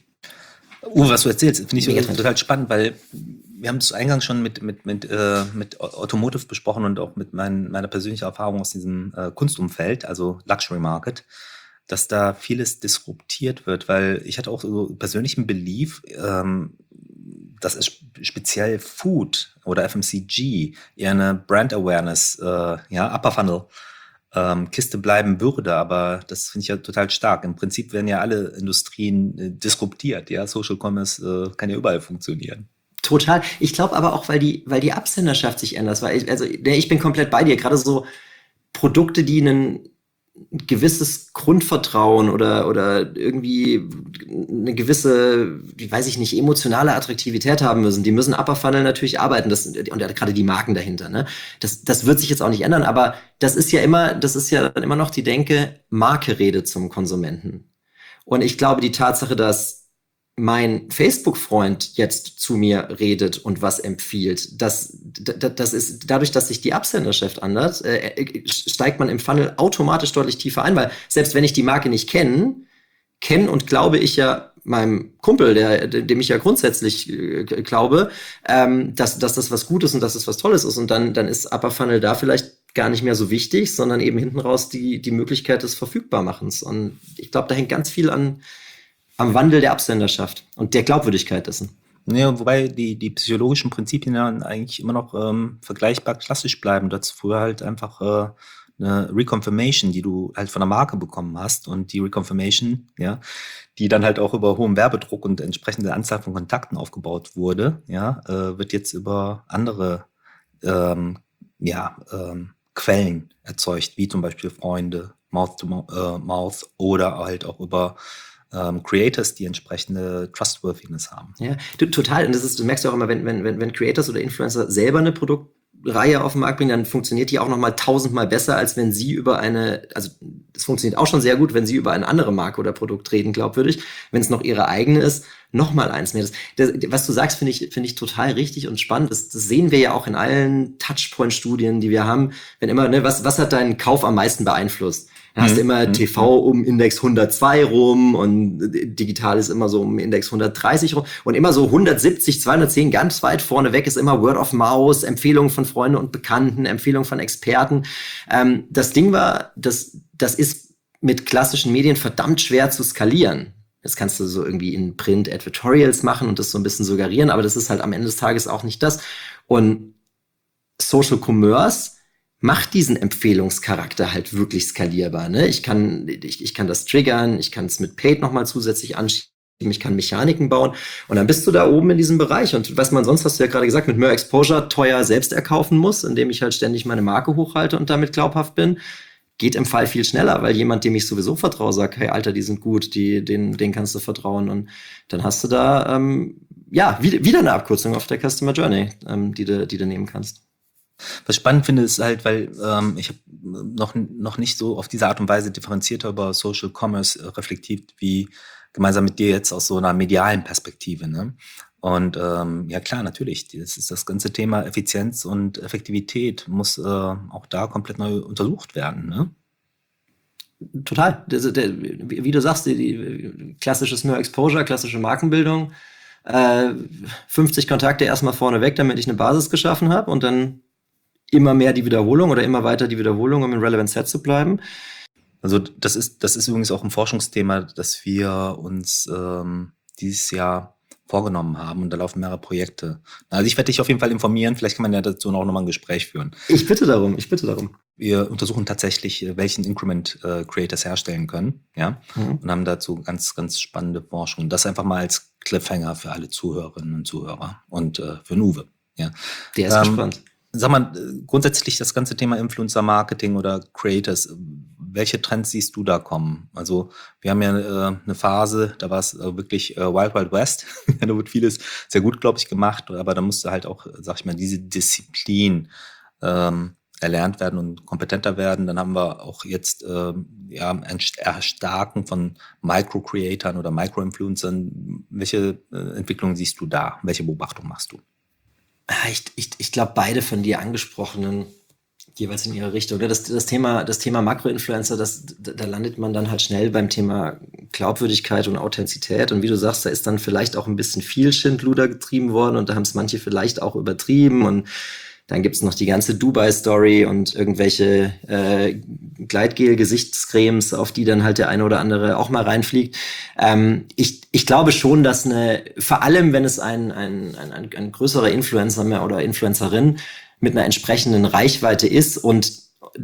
C: Uh, was du erzählst, finde ich so total spannend, weil wir haben es eingangs schon mit, mit, mit, äh, mit Automotive besprochen und auch mit mein, meiner persönlichen Erfahrung aus diesem äh, Kunstumfeld, also Luxury Market, dass da vieles disruptiert wird, weil ich hatte auch so persönlichen Belief, ähm, dass es speziell Food oder F M C G eher eine Brand Awareness, äh, ja, Upper Funnel ähm, Kiste bleiben würde, aber das finde ich ja total stark. Im Prinzip werden ja alle Industrien äh, disruptiert, ja, Social Commerce äh, kann ja überall funktionieren.
A: Total. Ich glaube aber auch, weil die, weil die Absenderschaft sich ändert. Weil ich, also ich bin komplett bei dir. Gerade so Produkte, die einen gewisses Grundvertrauen oder, oder irgendwie eine gewisse, wie weiß ich nicht, emotionale Attraktivität haben müssen. Die müssen Upper Funnel natürlich arbeiten. Das, und gerade die Marken dahinter, ne? Das, das wird sich jetzt auch nicht ändern, aber das ist ja immer, das ist ja dann immer noch die Denke, Marke redet zum Konsumenten. Und ich glaube, die Tatsache, dass mein Facebook-Freund jetzt zu mir redet und was empfiehlt, das, das, das ist dadurch, dass sich die Absenderschaft ändert, äh, steigt man im Funnel automatisch deutlich tiefer ein, weil selbst wenn ich die Marke nicht kenne, kenne und glaube ich ja meinem Kumpel, der, dem ich ja grundsätzlich äh, glaube, ähm, dass, dass das was Gutes und dass es was Tolles ist und dann, dann ist Upper Funnel da vielleicht gar nicht mehr so wichtig, sondern eben hinten raus die, die Möglichkeit des Verfügbarmachens. Und ich glaube, da hängt ganz viel an am Wandel der Absenderschaft und der Glaubwürdigkeit dessen.
C: Ja, wobei die, die psychologischen Prinzipien ja eigentlich immer noch ähm, vergleichbar klassisch bleiben. Du hattest früher halt einfach äh, eine Reconfirmation, die du halt von der Marke bekommen hast und die Reconfirmation, ja, die dann halt auch über hohem Werbedruck und entsprechende Anzahl von Kontakten aufgebaut wurde, ja, äh, wird jetzt über andere ähm, ja, ähm, Quellen erzeugt, wie zum Beispiel Freunde, Mouth to Mouth, äh, Mouth oder halt auch über Ähm, Creators, die entsprechende Trustworthiness haben.
A: Ja, du, total. Und das ist, du merkst ja auch immer, wenn, wenn, wenn, wenn Creators oder Influencer selber eine Produktreihe auf den Markt bringen, dann funktioniert die auch noch mal tausendmal besser, als wenn sie über eine, also es funktioniert auch schon sehr gut, wenn sie über eine andere Marke oder Produkt reden, glaubwürdig. Wenn es noch ihre eigene ist, noch mal eins mehr. Das, das, was du sagst, finde ich, finde ich total richtig und spannend. Das, das sehen wir ja auch in allen Touchpoint-Studien, die wir haben. Wenn immer, ne, was, was hat deinen Kauf am meisten beeinflusst? Da hast du immer mhm. T V um Index hundertzwei rum und digital ist immer so um Index hundertdreißig rum und immer so hundertsiebzig, zweihundertzehn ganz weit vorne weg ist immer Word of Mouth, Empfehlungen von Freunden und Bekannten, Empfehlungen von Experten. Ähm, das Ding war, das, das ist mit klassischen Medien verdammt schwer zu skalieren. Das kannst du so irgendwie in Print-Advertorials machen und das so ein bisschen suggerieren, aber das ist halt am Ende des Tages auch nicht das. Und Social Commerce macht diesen Empfehlungscharakter halt wirklich skalierbar. Ne? Ich kann, ich, ich kann das triggern, ich kann es mit Paid nochmal zusätzlich anschieben, ich kann Mechaniken bauen und dann bist du da oben in diesem Bereich. Und was man sonst, hast du ja gerade gesagt, mit mehr Exposure teuer selbst erkaufen muss, indem ich halt ständig meine Marke hochhalte und damit glaubhaft bin, geht im Fall viel schneller, weil jemand, dem ich sowieso vertraue, sagt, hey Alter, die sind gut, die, denen, denen kannst du vertrauen. Und dann hast du da ähm, ja wieder, wieder eine Abkürzung auf der Customer Journey, ähm, die du, die du nehmen kannst.
C: Was ich spannend finde, ist halt, weil ähm, ich habe noch, noch nicht so auf diese Art und Weise differenzierter über Social Commerce äh, reflektiert, wie gemeinsam mit dir jetzt aus so einer medialen Perspektive. Ne? Und ähm, ja klar, natürlich, das ist das ganze Thema Effizienz und Effektivität muss äh, auch da komplett neu untersucht werden. Ne?
A: Total. Der, der, wie du sagst, die, die klassisches More Exposure, klassische Markenbildung, äh, fünfzig Kontakte erstmal vorne weg, damit ich eine Basis geschaffen habe und dann immer mehr die Wiederholung oder immer weiter die Wiederholung, um in Relevant Set zu bleiben.
C: Also das ist, das ist übrigens auch ein Forschungsthema, das wir uns ähm, dieses Jahr vorgenommen haben und da laufen mehrere Projekte. Also ich werde dich auf jeden Fall informieren, vielleicht kann man ja dazu auch nochmal ein Gespräch führen.
A: Ich bitte darum, ich bitte darum.
C: Wir untersuchen tatsächlich, welchen Increment äh, Creators herstellen können, ja, mhm. und haben dazu ganz, ganz spannende Forschung. Und das einfach mal als Cliffhanger für alle Zuhörerinnen und Zuhörer und äh, für Uwe. Ja.
A: Der ist ähm, gespannt.
C: Sag mal, grundsätzlich das ganze Thema Influencer-Marketing oder Creators, welche Trends siehst du da kommen? Also wir haben ja äh, eine Phase, da war es äh, wirklich äh, Wild Wild West. Da wird vieles sehr gut, glaube ich, gemacht, aber da musste halt auch, sag ich mal, diese Disziplin ähm, erlernt werden und kompetenter werden. Dann haben wir auch jetzt äh, ja, ein Erstarken von Micro-Creatern oder Micro-Influencern. Welche äh, Entwicklung siehst du da? Welche Beobachtung machst du?
A: Ich, ich, ich glaube, beide von dir angesprochenen jeweils in ihre Richtung. Das, das Thema, das Thema Makroinfluencer, das, da landet man dann halt schnell beim Thema Glaubwürdigkeit und Authentizität. Und wie du sagst, da ist dann vielleicht auch ein bisschen viel Schindluder getrieben worden und da haben es manche vielleicht auch übertrieben. Und dann gibt's noch die ganze Dubai-Story und irgendwelche äh, Gleitgel-Gesichtscremes, auf die dann halt der eine oder andere auch mal reinfliegt. Ähm, ich, ich glaube schon, dass eine, vor allem wenn es ein, ein, ein, ein, ein größerer Influencer mehr oder Influencerin mit einer entsprechenden Reichweite ist und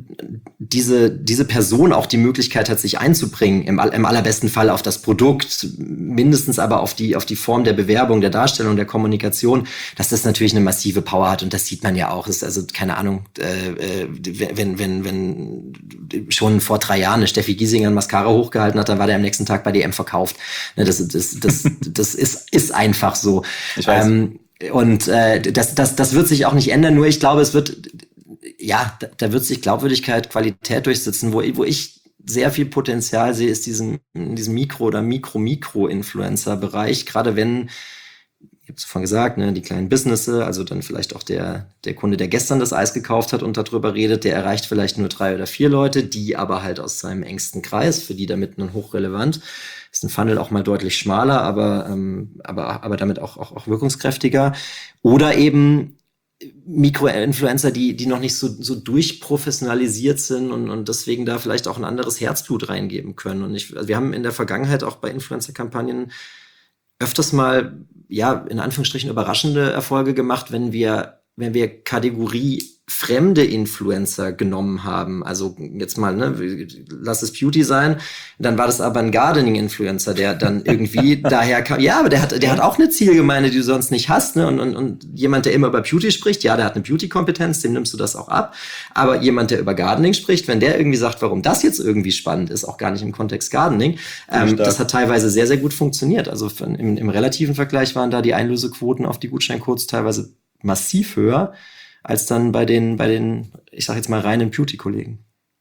A: diese, diese Person auch die Möglichkeit hat, sich einzubringen, im, im allerbesten Fall auf das Produkt, mindestens aber auf die, auf die Form der Bewerbung, der Darstellung, der Kommunikation, dass das natürlich eine massive Power hat und das sieht man ja auch. Das ist also, keine Ahnung, äh, wenn, wenn, wenn schon vor drei Jahren eine Steffi Giesinger ein Mascara hochgehalten hat, dann war der am nächsten Tag bei D M verkauft. Das, das, das, das ist, ist einfach so.
C: Ich weiß.
A: Ähm, und äh, das, das, das wird sich auch nicht ändern, nur ich glaube, es wird ja, da, da wird sich Glaubwürdigkeit, Qualität durchsetzen. Wo, wo ich sehr viel Potenzial sehe, ist diesen, in diesem Mikro- oder Mikro-Mikro-Influencer-Bereich. Gerade wenn, ich habe es vorhin gesagt, ne, die kleinen Businesses, also dann vielleicht auch der, der Kunde, der gestern das Eis gekauft hat und darüber redet, der erreicht vielleicht nur drei oder vier Leute, die aber halt aus seinem engsten Kreis, für die damit ein hochrelevant. Ist ein Funnel auch mal deutlich schmaler, aber, ähm, aber, aber damit auch, auch, auch wirkungskräftiger. Oder eben Mikroinfluencer, die, die noch nicht so, so durchprofessionalisiert sind und, und deswegen da vielleicht auch ein anderes Herzblut reingeben können. Und ich, also wir haben in der Vergangenheit auch bei Influencer-Kampagnen öfters mal, ja, in Anführungsstrichen überraschende Erfolge gemacht, wenn wir, wenn wir Kategorie fremde Influencer genommen haben. Also jetzt mal, ne, lass es Beauty sein. Dann war das aber ein Gardening-Influencer, der dann irgendwie daher kam. Ja, aber der hat, der hat auch eine Zielgemeinde, die du sonst nicht hast, ne? Und, und, und jemand, der immer über Beauty spricht, ja, der hat eine Beauty-Kompetenz, dem nimmst du das auch ab. Aber jemand, der über Gardening spricht, wenn der irgendwie sagt, warum das jetzt irgendwie spannend ist, auch gar nicht im Kontext Gardening, ähm, das hat teilweise sehr, sehr gut funktioniert. Also von, im, im relativen Vergleich waren da die Einlösequoten auf die Gutscheincodes teilweise massiv höher als dann bei den, bei den, ich sag jetzt mal, reinen Beauty-Kollegen.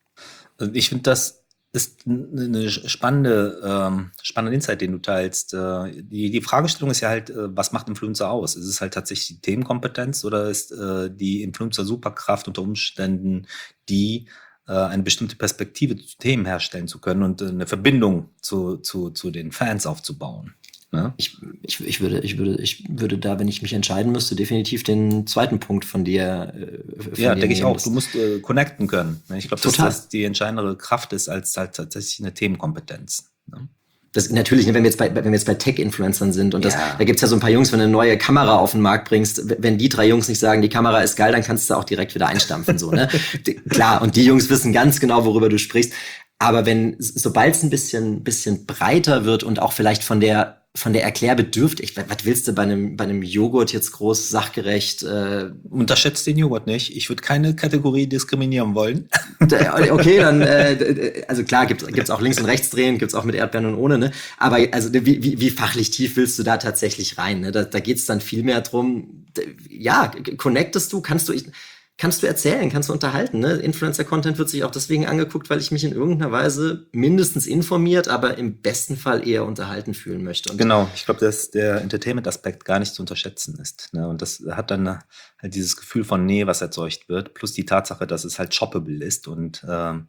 C: Ich finde, das ist eine spannende, ähm, spannende Insight, den du teilst. Äh, die, die Fragestellung ist ja halt, äh, was macht Influencer aus? Ist es halt tatsächlich die Themenkompetenz oder ist äh, die Influencer-Superkraft unter Umständen die, äh, eine bestimmte Perspektive zu Themen herstellen zu können und äh, eine Verbindung zu, zu, zu den Fans aufzubauen? Ja.
A: Ich, ich, ich, würde, ich, würde, ich würde da, wenn ich mich entscheiden müsste, definitiv den zweiten Punkt von dir äh, von
C: Ja,
A: dir
C: denke ich
A: nehmen.
C: auch. Du musst äh, connecten können. Ich glaube, dass
A: Total.
C: das die entscheidendere Kraft ist als halt tatsächlich eine Themenkompetenz. Ne?
A: Das natürlich, ne, wenn wir jetzt bei, wenn wir jetzt bei Tech-Influencern sind und das,
C: Ja.
A: da gibt's ja so ein paar Jungs, wenn du eine neue Kamera auf den Markt bringst, wenn die drei Jungs nicht sagen, die Kamera ist geil, dann kannst du auch direkt wieder einstampfen, so, ne? D- Klar, und die Jungs wissen ganz genau, worüber du sprichst. Aber wenn, sobald es ein bisschen, bisschen breiter wird und auch vielleicht von der, von der Erklärbedürftig, was willst du bei einem, bei einem Joghurt jetzt groß, sachgerecht, äh,
C: Unterschätzt den Joghurt nicht. Ich würde keine Kategorie diskriminieren wollen.
A: okay, dann, äh, also klar, gibt's gibt's auch links und rechts drehen, gibt's auch mit Erdbeeren und ohne, ne? Aber also wie, wie, wie fachlich tief willst du da tatsächlich rein? Ne? Da, da geht's dann viel mehr drum, ja, connectest du, kannst du, ich, kannst du erzählen, kannst du unterhalten, ne? Influencer-Content wird sich auch deswegen angeguckt, weil ich mich in irgendeiner Weise mindestens informiert, aber im besten Fall eher unterhalten fühlen möchte. Und
C: Genau, ich glaube, dass der Entertainment-Aspekt gar nicht zu unterschätzen ist. Ne? Und das hat dann äh, halt dieses Gefühl von Nähe, was erzeugt wird, plus die Tatsache, dass es halt shoppable ist und ähm,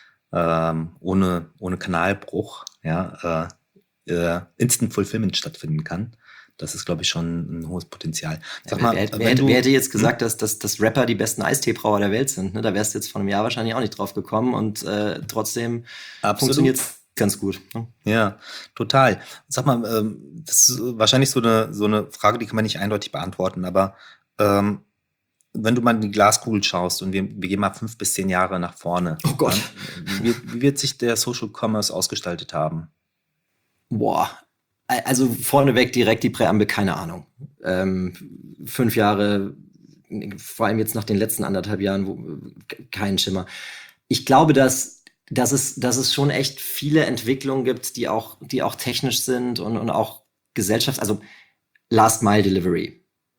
C: ähm, ohne, ohne Kanalbruch, ja, äh, äh, Instant Fulfillment stattfinden kann. Das ist, glaube ich, schon ein hohes Potenzial. Sag mal,
A: wer, wer,
C: wenn
A: wer,
C: du,
A: wer hätte jetzt gesagt, dass, dass, dass Rapper die besten Eisteebrauer der Welt sind? Ne? Da wärst du jetzt vor einem Jahr wahrscheinlich auch nicht drauf gekommen und äh, trotzdem
C: Absolut.
A: funktioniert es ganz gut. Ne?
C: Ja, total. Sag mal, ähm, das ist wahrscheinlich so eine, so eine Frage, die kann man nicht eindeutig beantworten, aber ähm, wenn du mal in die Glaskugel schaust und wir, wir gehen mal fünf bis zehn Jahre nach vorne,
A: Oh Gott.
C: Wie, wird- wie wird sich der Social Commerce ausgestaltet haben?
A: Boah, also vorneweg direkt die Präambel, keine Ahnung. Ähm, fünf Jahre, vor allem jetzt nach den letzten anderthalb Jahren, wo, kein Schimmer. Ich glaube, dass, dass, es, dass es schon echt viele Entwicklungen gibt, die auch, die auch technisch sind und, und auch Gesellschaft, also Last Mile Delivery.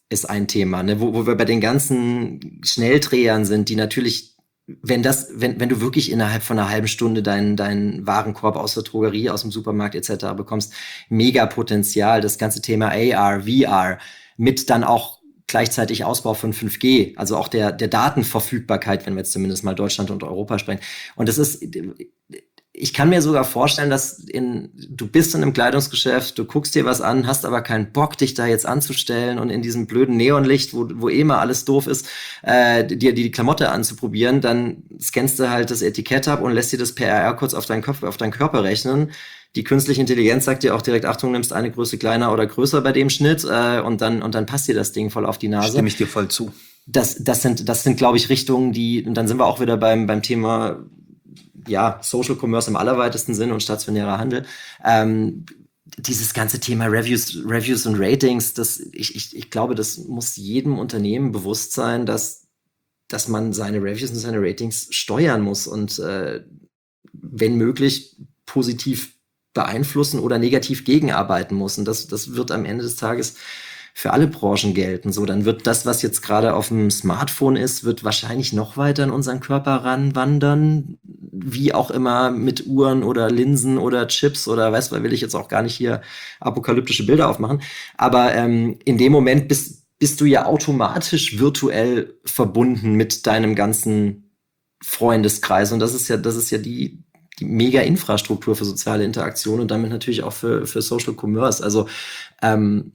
A: ist ein Thema, ne? wo, wo wir bei den ganzen Schnelldrehern sind, die natürlich, wenn das, wenn, wenn du wirklich innerhalb von einer halben Stunde deinen, deinen Warenkorb aus der Drogerie, aus dem Supermarkt et cetera bekommst, mega Potenzial, das ganze Thema A R, V R, mit dann auch gleichzeitig Ausbau von fünf G, also auch der, der Datenverfügbarkeit, wenn wir jetzt zumindest mal Deutschland und Europa sprechen. Und das ist, ich kann mir sogar vorstellen, dass in, du bist in einem Kleidungsgeschäft, du guckst dir was an, hast aber keinen Bock, dich da jetzt anzustellen und in diesem blöden Neonlicht, wo, wo eh mal alles doof ist, äh, dir die Klamotte anzuprobieren, dann scannst du halt das Etikett ab und lässt dir das per R R kurz auf deinen Kopf, auf deinen Körper rechnen. Die künstliche Intelligenz sagt dir auch direkt, Achtung, nimmst eine Größe kleiner oder größer bei dem Schnitt, äh, und dann, und dann passt dir das Ding voll auf die Nase.
C: Stimme ich dir voll zu.
A: Das, das sind, das sind, glaube ich, Richtungen, die, und dann sind wir auch wieder beim, beim Thema, ja, Social Commerce im allerweitesten Sinn und stationärer Handel. Ähm, dieses ganze Thema Reviews, Reviews und Ratings, das, ich, ich, ich glaube, das muss jedem Unternehmen bewusst sein, dass, dass man seine Reviews und seine Ratings steuern muss und, äh, wenn möglich, positiv beeinflussen oder negativ gegenarbeiten muss. Und das, das wird am Ende des Tages für alle Branchen gelten. So, dann wird das, was jetzt gerade auf dem Smartphone ist, wird wahrscheinlich noch weiter in unseren Körper ranwandern, wie auch immer, mit Uhren oder Linsen oder Chips oder weiß was, will ich jetzt auch gar nicht hier apokalyptische Bilder aufmachen. Aber ähm, in dem Moment bist, bist du ja automatisch virtuell verbunden mit deinem ganzen Freundeskreis. Und das ist ja, das ist ja die, die Mega-Infrastruktur für soziale Interaktion und damit natürlich auch für, für Social Commerce. Also ähm,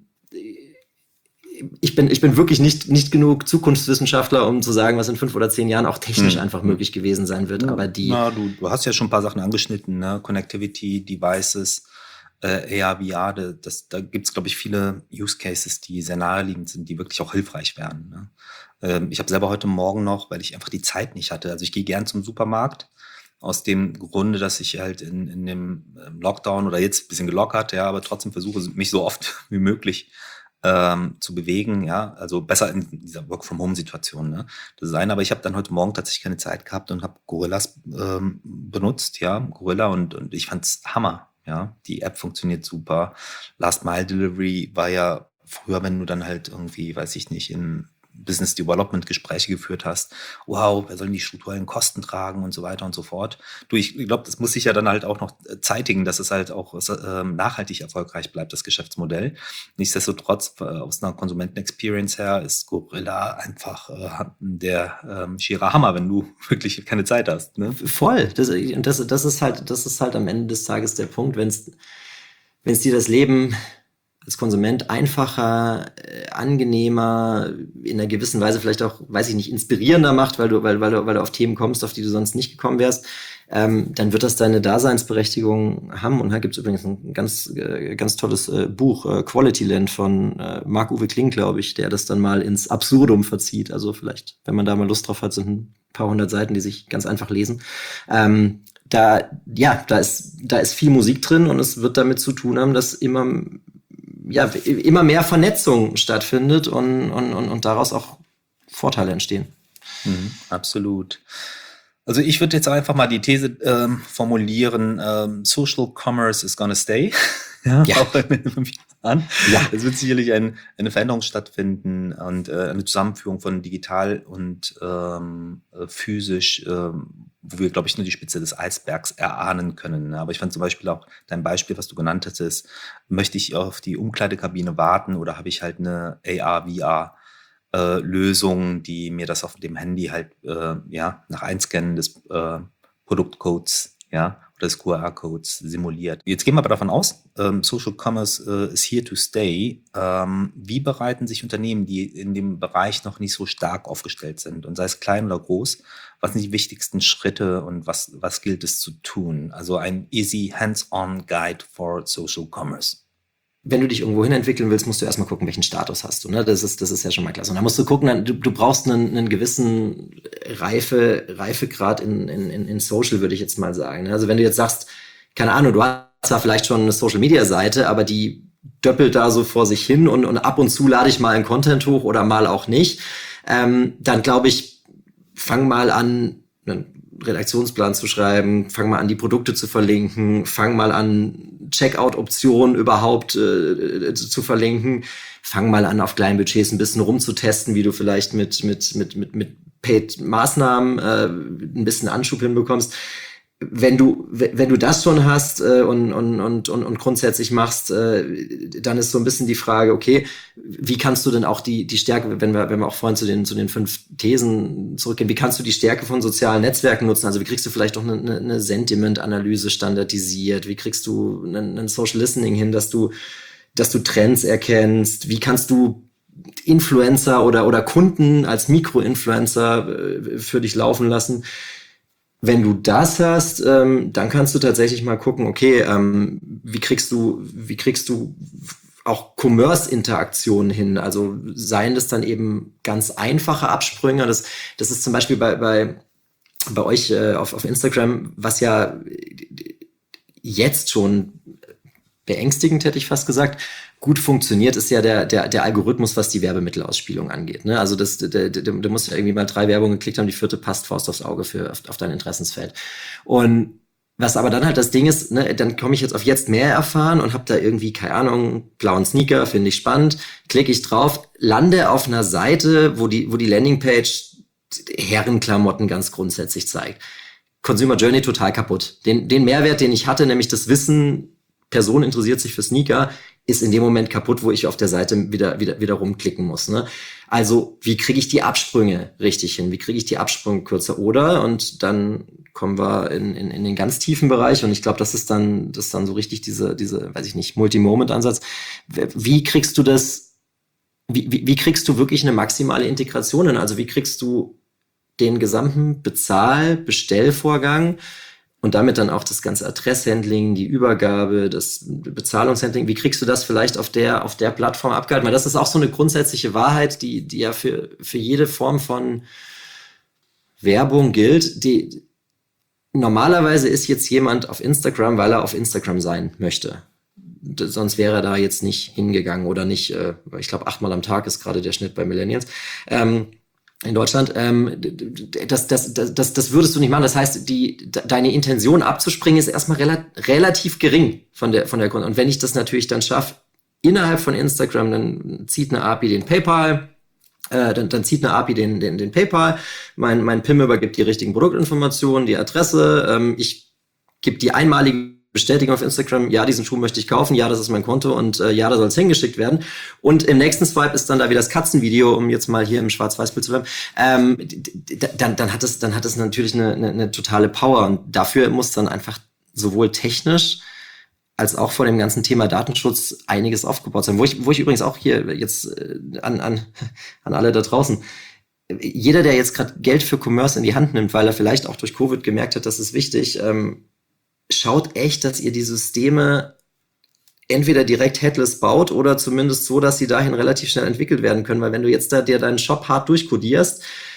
A: Ich bin, ich bin wirklich nicht, nicht genug Zukunftswissenschaftler, um zu sagen, was in fünf oder zehn Jahren auch technisch hm. einfach möglich gewesen sein wird.
C: Ja.
A: Aber die.
C: Na, du, du hast ja schon ein paar Sachen angeschnitten, ne? Connectivity, Devices, äh, A R, V R. Das, da gibt es, glaube ich, viele Use Cases, die sehr naheliegend sind, die wirklich auch hilfreich werden. Ne? Ähm, ich habe selber heute Morgen noch, weil ich einfach die Zeit nicht hatte. Also ich gehe gern zum Supermarkt. Aus dem Grunde, dass ich halt in, in dem Lockdown oder jetzt ein bisschen gelockert, ja, aber trotzdem versuche, mich so oft wie möglich Ähm, zu bewegen, ja, also besser in dieser Work-from-Home-Situation, ne, das sein. Aber ich habe dann heute Morgen tatsächlich keine Zeit gehabt und habe Gorillas ähm, benutzt, ja, Gorilla und, und ich fand's Hammer, ja. Die App funktioniert super. Last-Mile-Delivery war ja früher, wenn du dann halt irgendwie, weiß ich nicht, in Business Development Gespräche geführt hast, wow, wer soll denn die strukturellen Kosten tragen und so weiter und so fort. Du, ich glaube, das muss sich ja dann halt auch noch zeitigen, dass es halt auch äh, nachhaltig erfolgreich bleibt, das Geschäftsmodell. Nichtsdestotrotz, äh, aus einer Konsumenten-Experience her, ist Gorilla einfach äh, der ähm, schiere Hammer, wenn du wirklich keine Zeit hast. Ne?
A: Voll. Das, das, das ist halt, das ist halt am Ende des Tages der Punkt, wenn es wenn es dir das Leben als Konsument einfacher, äh, angenehmer, in einer gewissen Weise vielleicht auch, weiß ich nicht, inspirierender macht, weil du, weil, weil du, weil du auf Themen kommst, auf die du sonst nicht gekommen wärst, ähm, dann wird das deine Daseinsberechtigung haben. Und da gibt es übrigens ein ganz, äh, ganz tolles äh, Buch, äh, Quality Land von äh, Marc-Uwe Kling, glaube ich, der das dann mal ins Absurdum verzieht. Also vielleicht, wenn man da mal Lust drauf hat, sind ein paar hundert Seiten, die sich ganz einfach lesen. Ähm, da, ja, da ist, da ist viel Musik drin und es wird damit zu tun haben, dass immer ja, immer mehr Vernetzung stattfindet und, und, und, und daraus auch Vorteile entstehen.
C: Mhm, absolut. Also ich würde jetzt einfach mal die These ähm, formulieren, ähm, Social Commerce is gonna stay. Ja, ja. Auch in fünf Jahren. Ja. Es wird sicherlich ein, eine Veränderung stattfinden und äh, eine Zusammenführung von digital und ähm, physisch, ähm, wo wir, glaube ich, nur die Spitze des Eisbergs erahnen können. Aber ich fand zum Beispiel auch dein Beispiel, was du genannt hattest, möchte ich auf die Umkleidekabine warten oder habe ich halt eine A R, V R äh, Lösung, die mir das auf dem Handy halt äh, ja nach Einscannen des äh, Produktcodes, ja, oder des Q R-Codes simuliert. Jetzt gehen wir aber davon aus, ähm, Social Commerce äh, is here to stay. Ähm, wie bereiten sich Unternehmen, die in dem Bereich noch nicht so stark aufgestellt sind, und sei es klein oder groß, was sind die wichtigsten Schritte und was, was gilt es zu tun? Also ein easy hands-on Guide for Social Commerce.
A: Wenn du dich irgendwo hin entwickeln willst, musst du erstmal gucken, welchen Status hast du. Ne? Das ist, das ist ja schon mal klasse. Und da musst du gucken, du, du brauchst einen, einen gewissen Reife, Reifegrad in, in, in Social, würde ich jetzt mal sagen. Also wenn du jetzt sagst, keine Ahnung, du hast zwar vielleicht schon eine Social-Media-Seite, aber die döppelt da so vor sich hin und, und ab und zu lade ich mal einen Content hoch oder mal auch nicht, ähm, dann glaube ich, fang mal an, einen Redaktionsplan zu schreiben, fang mal an, die Produkte zu verlinken, fang mal an, Checkout-Option überhaupt äh, zu verlinken. Fang mal an, auf kleinen Budgets ein bisschen rumzutesten, wie du vielleicht mit mit mit mit mit Paid-Maßnahmen äh, ein bisschen Anschub hinbekommst. Wenn du wenn du das schon hast äh, und, und und und grundsätzlich machst, äh, dann ist so ein bisschen die Frage, okay, wie kannst du denn auch die die Stärke, wenn wir wenn wir auch vorhin zu den zu den fünf Thesen zurückgehen, wie kannst du die Stärke von sozialen Netzwerken nutzen? Also wie kriegst du vielleicht auch eine, eine Sentiment-Analyse standardisiert? Wie kriegst du einen, einen Social Listening hin, dass du dass du Trends erkennst? Wie kannst du Influencer oder oder Kunden als Mikroinfluencer äh, für dich laufen lassen? Wenn du das hast, ähm, dann kannst du tatsächlich mal gucken, okay, ähm, wie kriegst du, wie kriegst du auch Commerce-Interaktionen hin? Also seien das dann eben ganz einfache Absprünge. Das, das ist zum Beispiel bei, bei, bei euch äh, auf, auf Instagram, was ja jetzt schon beängstigend, hätte ich fast gesagt, gut funktioniert, ist ja der, der, der Algorithmus, was die Werbemittelausspielung angeht. Ne? Also das, der, der, du musst ja irgendwie mal drei Werbungen geklickt haben, die vierte passt Faust aufs Auge für, auf, auf dein Interessensfeld. Und was aber dann halt das Ding ist, ne, dann komme ich jetzt auf jetzt mehr erfahren und habe da irgendwie, keine Ahnung, blauen Sneaker, finde ich spannend, klicke ich drauf, lande auf einer Seite, wo die, wo die Landingpage Herrenklamotten ganz grundsätzlich zeigt. Consumer Journey total kaputt. Den, den Mehrwert, den ich hatte, nämlich das Wissen, Person interessiert sich für Sneaker, ist in dem Moment kaputt, wo ich auf der Seite wieder wieder wieder rumklicken muss. Ne? Also wie kriege ich die Absprünge richtig hin? Wie kriege ich die Absprünge kürzer? Oder, und dann kommen wir in, in, in den ganz tiefen Bereich, und ich glaube, das ist dann das ist dann so richtig diese, diese, weiß ich nicht, Multi-Moment-Ansatz. Wie kriegst du das, wie, wie, wie kriegst du wirklich eine maximale Integration hin? Also wie kriegst du den gesamten Bezahl-, Bestellvorgang und damit dann auch das ganze Adresshandling, die Übergabe, das Bezahlungshandling, wie kriegst du das vielleicht auf der, auf der Plattform abgehalten? Weil das ist auch so eine grundsätzliche Wahrheit, die, die ja für, für jede Form von Werbung gilt. Die, normalerweise ist jetzt jemand auf Instagram, weil er auf Instagram sein möchte. Sonst wäre er da jetzt nicht hingegangen oder nicht, äh, ich glaube, achtmal am Tag ist gerade der Schnitt bei Millennials. Ähm, in Deutschland, ähm, das, das, das, das, das würdest du nicht machen. Das heißt, die, deine Intention abzuspringen ist erstmal rela- relativ gering von der, von der Kunde. Und wenn ich das natürlich dann schaffe, innerhalb von Instagram, dann zieht eine A P I den PayPal, äh, dann, dann zieht eine A P I den, den, den PayPal, mein, mein P I M übergibt die richtigen Produktinformationen, die Adresse, ähm, ich gebe die einmalige Bestätigung auf Instagram, ja, diesen Schuh möchte ich kaufen, ja, das ist mein Konto und äh, ja, da soll es hingeschickt werden. Und im nächsten Swipe ist dann da wieder das Katzenvideo, um jetzt mal hier im Schwarz-Weiß-Bild zu bleiben. Ähm, dann, dann hat es, dann hat es natürlich eine, eine, eine totale Power, und dafür muss dann einfach sowohl technisch als auch vor dem ganzen Thema Datenschutz einiges aufgebaut sein. Wo ich, wo ich übrigens auch hier jetzt äh, an, an, an alle da draußen, jeder, der jetzt gerade Geld für Commerce in die Hand nimmt, weil er vielleicht auch durch Covid gemerkt hat, das ist wichtig, ähm, schaut echt, dass ihr die Systeme entweder direkt headless baut oder zumindest so, dass sie dahin relativ schnell entwickelt werden können. Weil wenn du jetzt da dir deinen Shop hart durchkodierst,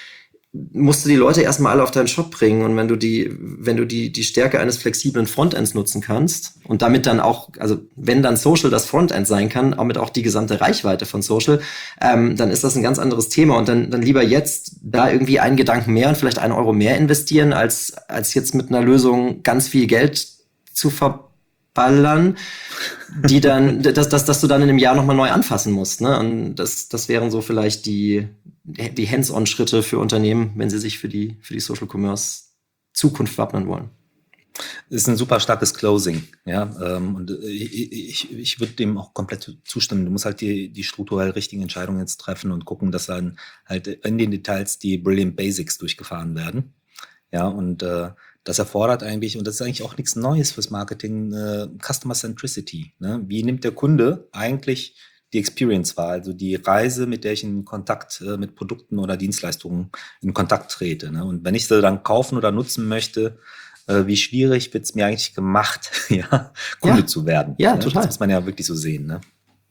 A: musst du die Leute erstmal alle auf deinen Shop bringen. Und wenn du die, wenn du die, die Stärke eines flexiblen Frontends nutzen kannst und damit dann auch, also wenn dann Social das Frontend sein kann, auch mit auch die gesamte Reichweite von Social, ähm, dann ist das ein ganz anderes Thema. Und dann, dann lieber jetzt da irgendwie einen Gedanken mehr und vielleicht einen Euro mehr investieren, als, als jetzt mit einer Lösung ganz viel Geld zu verballern, die dann, dass, dass, dass du dann in einem Jahr nochmal neu anfassen musst. Ne? Und das, das wären so vielleicht die, die Hands-on-Schritte für Unternehmen, wenn sie sich für die, für die Social Commerce Zukunft wappnen wollen.
C: Das ist ein super starkes Closing, ja, und ich, ich, ich würde dem auch komplett zustimmen. Du musst halt die, die strukturell richtigen Entscheidungen jetzt treffen und gucken, dass dann halt in den Details die Brilliant Basics durchgefahren werden, ja, und äh, das erfordert eigentlich, und das ist eigentlich auch nichts Neues fürs Marketing, äh, Customer Centricity, ne? Wie nimmt der Kunde eigentlich die Experience wahr, also die Reise, mit der ich in Kontakt äh, mit Produkten oder Dienstleistungen in Kontakt trete, ne? Und wenn ich sie dann kaufen oder nutzen möchte, äh, wie schwierig wird es mir eigentlich gemacht, ja, Kunde ja. zu werden?
A: Ja,
C: ne?
A: total.
C: Das muss man ja wirklich so sehen, ne?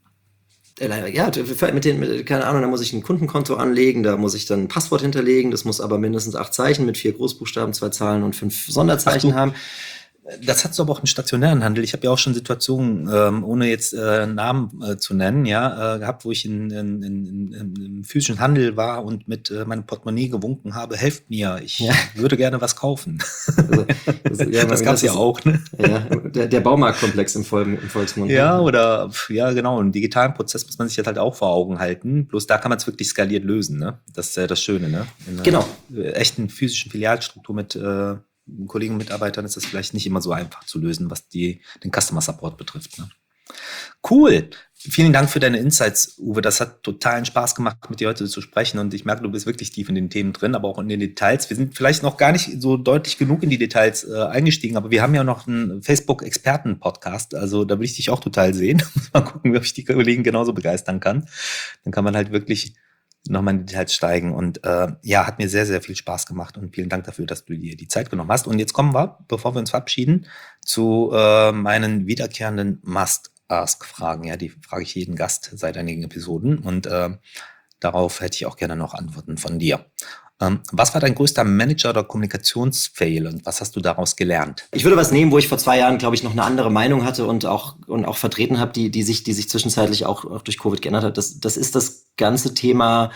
A: Ja, mit den, mit, keine Ahnung, da muss ich ein Kundenkonto anlegen, da muss ich dann ein Passwort hinterlegen, das muss aber mindestens acht Zeichen mit vier Großbuchstaben, zwei Zahlen und fünf Sonderzeichen haben.
C: Das hast du aber auch im stationären Handel. Ich habe ja auch schon Situationen, ähm, ohne jetzt äh, Namen äh, zu nennen, ja, äh, gehabt, wo ich in, in, in, in, im physischen Handel war und mit äh, meinem Portemonnaie gewunken habe, helft mir, ich
A: Ja.
C: würde gerne was kaufen.
A: Also, also, ja,
C: das gab es ja
A: ist,
C: auch, ne?
A: Ja, der, der Baumarktkomplex im, Vol- im Volksmund.
C: Ja, oder ja, genau. Im digitalen Prozess muss man sich halt auch vor Augen halten. Bloß da kann man es wirklich skaliert lösen, ne? Das ist ja das Schöne, ne? In
A: Genau.
C: einer echten physischen Filialstruktur mit äh, Kollegen und Mitarbeitern ist das vielleicht nicht immer so einfach zu lösen, was die, den Customer Support betrifft. Ne? Cool. Vielen Dank für deine Insights, Uwe. Das hat totalen Spaß gemacht, mit dir heute zu sprechen. Und ich merke, du bist wirklich tief in den Themen drin, aber auch in den Details. Wir sind vielleicht noch gar nicht so deutlich genug in die Details äh, eingestiegen, aber wir haben ja noch einen Facebook-Experten-Podcast. Also da würde ich dich auch total sehen. Mal gucken, ob ich die Kollegen genauso begeistern kann. Dann kann man halt wirklich nochmal in die Details steigen. Und äh, ja, hat mir sehr, sehr viel Spaß gemacht. Und vielen Dank dafür, dass du dir die Zeit genommen hast. Und jetzt kommen wir, bevor wir uns verabschieden, zu äh, meinen wiederkehrenden Must-Ask-Fragen. Ja, die frage ich jeden Gast seit einigen Episoden. Und äh, darauf hätte ich auch gerne noch Antworten von dir. Ähm, was war dein größter Manager- oder Kommunikationsfail und was hast du daraus gelernt?
A: Ich würde was nehmen, wo ich vor zwei Jahren, glaube ich, noch eine andere Meinung hatte und auch, und auch vertreten habe, die, die sich, die sich zwischenzeitlich auch, auch durch Covid geändert hat. Das, das ist das ganze Thema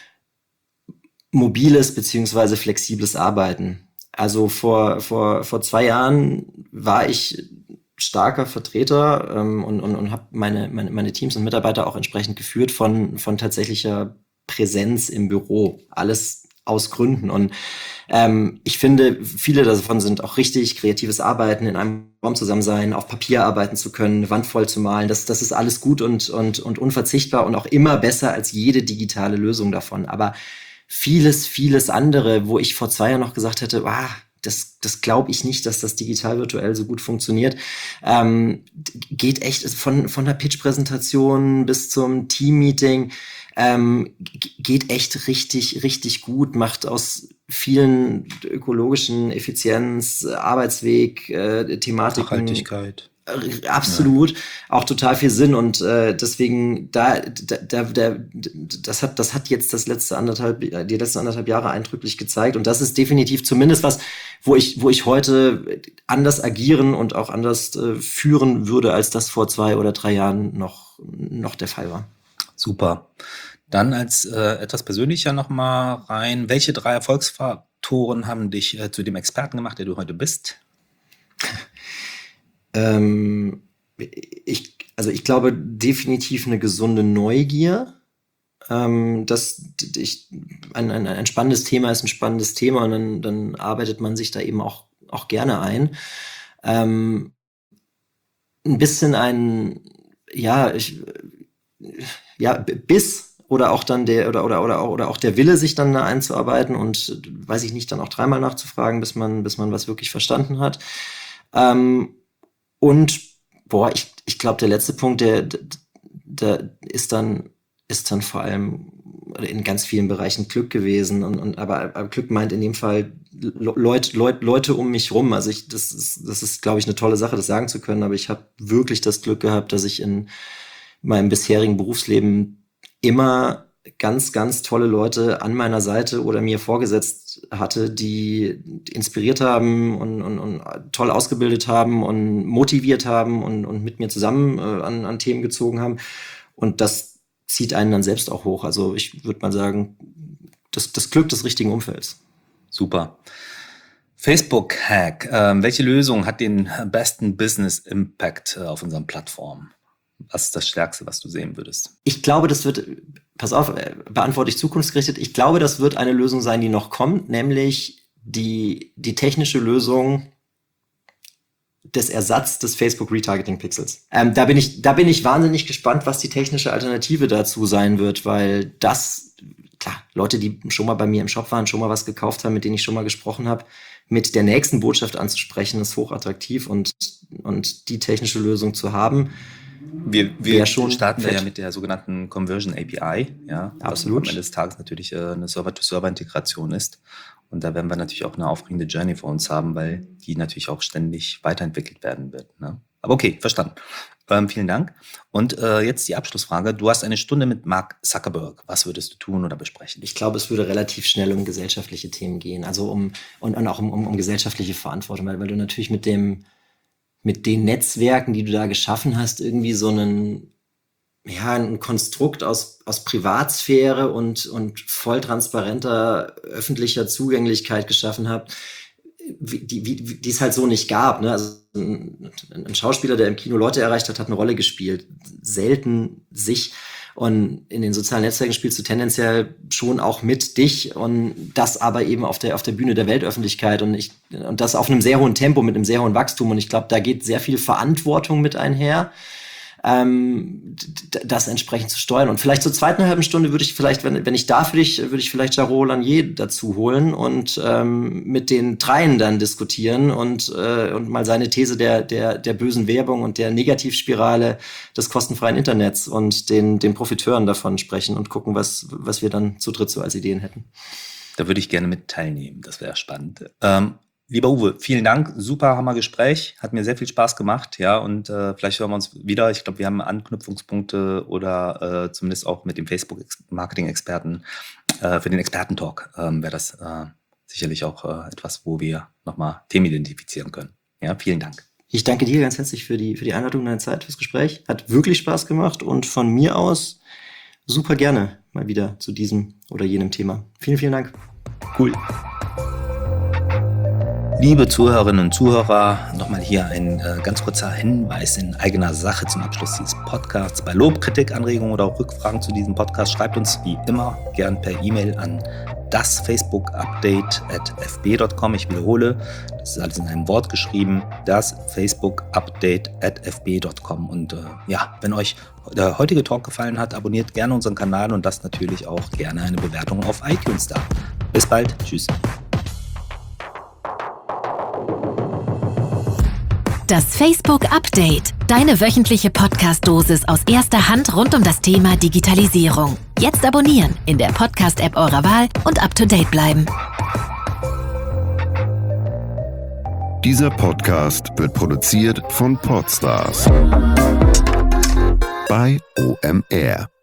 A: mobiles beziehungsweise flexibles Arbeiten. Also vor, vor, vor zwei Jahren war ich starker Vertreter ähm, und, und, und habe meine, meine, meine Teams und Mitarbeiter auch entsprechend geführt von, von tatsächlicher Präsenz im Büro. Alles aus Gründen. Und ähm, ich finde, viele davon sind auch richtig, kreatives Arbeiten, in einem Raum zusammen sein, auf Papier arbeiten zu können, eine Wand voll zu malen. Das, das ist alles gut und, und, und unverzichtbar und auch immer besser als jede digitale Lösung davon. Aber vieles, vieles andere, wo ich vor zwei Jahren noch gesagt hätte, ah, das, das glaube ich nicht, dass das digital virtuell so gut funktioniert, ähm, geht echt von, von der Pitch-Präsentation bis zum Team-Meeting, ähm, geht echt richtig, richtig gut, macht aus vielen ökologischen Effizienz, Arbeitsweg, äh, Thematiken.
C: Nachhaltigkeit.
A: Äh, absolut, ja. Auch total viel Sinn und äh, deswegen da, da, da, da, das hat, das hat jetzt das letzte anderthalb, die letzten anderthalb Jahre eindrücklich gezeigt und das ist definitiv zumindest was, wo ich, wo ich heute anders agieren und auch anders äh, führen würde, als das vor zwei oder drei Jahren noch, noch der Fall war.
C: Super. Dann als äh, etwas persönlicher nochmal rein. Welche drei Erfolgsfaktoren haben dich äh, zu dem Experten gemacht, der du heute bist?
A: ähm, ich, also ich glaube definitiv eine gesunde Neugier. Ähm, das ich, ein, ein, ein spannendes Thema ist ein spannendes Thema und dann, dann arbeitet man sich da eben auch, auch gerne ein. Ähm, ein bisschen ein, ja, ich, ja, Biss. Oder auch dann der oder oder oder oder auch der Wille, sich dann da einzuarbeiten und weiß ich nicht, dann auch dreimal nachzufragen, bis man bis man was wirklich verstanden hat. Ähm, und boah, ich ich glaube, der letzte Punkt, der der ist dann ist dann vor allem in ganz vielen Bereichen Glück gewesen und und aber, aber Glück meint in dem Fall Leute Leute Leute um mich rum. Also ich das ist das ist glaube ich eine tolle Sache, das sagen zu können. Aber ich habe wirklich das Glück gehabt, dass ich in meinem bisherigen Berufsleben immer ganz, ganz tolle Leute an meiner Seite oder mir vorgesetzt hatte, die inspiriert haben und, und, und toll ausgebildet haben und motiviert haben und, und mit mir zusammen äh, an, an Themen gezogen haben. Und das zieht einen dann selbst auch hoch. Also ich würde mal sagen, das, das Glück des richtigen Umfelds.
C: Super. Facebook-Hack. Ähm, welche Lösung hat den besten Business-Impact äh, auf unseren Plattformen? Was ist das Stärkste, was du sehen würdest?
A: Ich glaube, das wird, pass auf, beantworte ich zukunftsgerichtet. Ich glaube, das wird eine Lösung sein, die noch kommt, nämlich die, die technische Lösung des Ersatz des Facebook Retargeting Pixels. Ähm, da bin ich, da bin ich wahnsinnig gespannt, was die technische Alternative dazu sein wird, weil das, klar, Leute, die schon mal bei mir im Shop waren, schon mal was gekauft haben, mit denen ich schon mal gesprochen habe, mit der nächsten Botschaft anzusprechen, ist hochattraktiv und, und die technische Lösung zu haben.
C: Wir, wir
A: schon
C: starten
A: fett.
C: da ja mit der sogenannten Conversion A P I, ja,
A: Absolut.
C: was am Ende des Tages natürlich äh, eine Server-to-Server-Integration ist. Und da werden wir natürlich auch eine aufregende Journey vor uns haben, weil die natürlich auch ständig weiterentwickelt werden wird. Ne? Aber okay, verstanden. Ähm, vielen Dank. Und äh, jetzt die Abschlussfrage. Du hast eine Stunde mit Mark Zuckerberg. Was würdest du tun oder besprechen?
A: Ich glaube, es würde relativ schnell um gesellschaftliche Themen gehen. Also um und, und auch um, um, um gesellschaftliche Verantwortung, weil, weil du natürlich mit dem mit den Netzwerken, die du da geschaffen hast, irgendwie so einen, ja, ein Konstrukt aus, aus Privatsphäre und, und voll transparenter öffentlicher Zugänglichkeit geschaffen habt, die, die, die es halt so nicht gab. Ne? Also ein, ein Schauspieler, der im Kino Leute erreicht hat, hat eine Rolle gespielt. Selten sich. Und in den sozialen Netzwerken spielst du tendenziell schon auch mit dich und das aber eben auf der, auf der Bühne der Weltöffentlichkeit und ich, und das auf einem sehr hohen Tempo, mit einem sehr hohen Wachstum. Und ich glaube, da geht sehr viel Verantwortung mit einher, ähm, das entsprechend zu steuern. Und vielleicht zur zweiten halben Stunde würde ich vielleicht, wenn, wenn ich da für dich, würde ich vielleicht Jarreau Lanier dazu holen und ähm, mit den dreien dann diskutieren und, äh, und mal seine These der, der, der bösen Werbung und der Negativspirale des kostenfreien Internets und den, den Profiteuren davon sprechen und gucken, was, was wir dann zu dritt so als Ideen hätten.
C: Da würde ich gerne mit teilnehmen, das wäre spannend. Ähm, Lieber Uwe, vielen Dank, super Hammer-Gespräch, hat mir sehr viel Spaß gemacht, ja, und äh, vielleicht hören wir uns wieder. Ich glaube, wir haben Anknüpfungspunkte oder äh, zumindest auch mit dem Facebook-Marketing-Experten äh, für den Experten-Talk ähm, wäre das äh, sicherlich auch äh, etwas, wo wir nochmal Themen identifizieren können. Ja, vielen Dank.
A: Ich danke dir ganz herzlich für die, für die Einladung, deine Zeit, fürs Gespräch. Hat wirklich Spaß gemacht und von mir aus super gerne mal wieder zu diesem oder jenem Thema. Vielen, vielen Dank.
C: Cool. Liebe Zuhörerinnen und Zuhörer, nochmal hier ein äh, ganz kurzer Hinweis in eigener Sache zum Abschluss dieses Podcasts. Bei Lob, Kritik, Anregungen oder auch Rückfragen zu diesem Podcast schreibt uns wie immer gern per E-Mail an das Facebook Update at f b punkt com. Ich wiederhole, das ist alles in einem Wort geschrieben, das Facebook Update at f b punkt com. Und äh, ja, wenn euch der heutige Talk gefallen hat, abonniert gerne unseren Kanal und lasst natürlich auch gerne eine Bewertung auf iTunes da. Bis bald, tschüss.
B: Das Facebook Update. Deine wöchentliche Podcast-Dosis aus erster Hand rund um das Thema Digitalisierung. Jetzt abonnieren in der Podcast-App eurer Wahl und up-to-date bleiben.
D: Dieser Podcast wird produziert von Podstars bei O M R.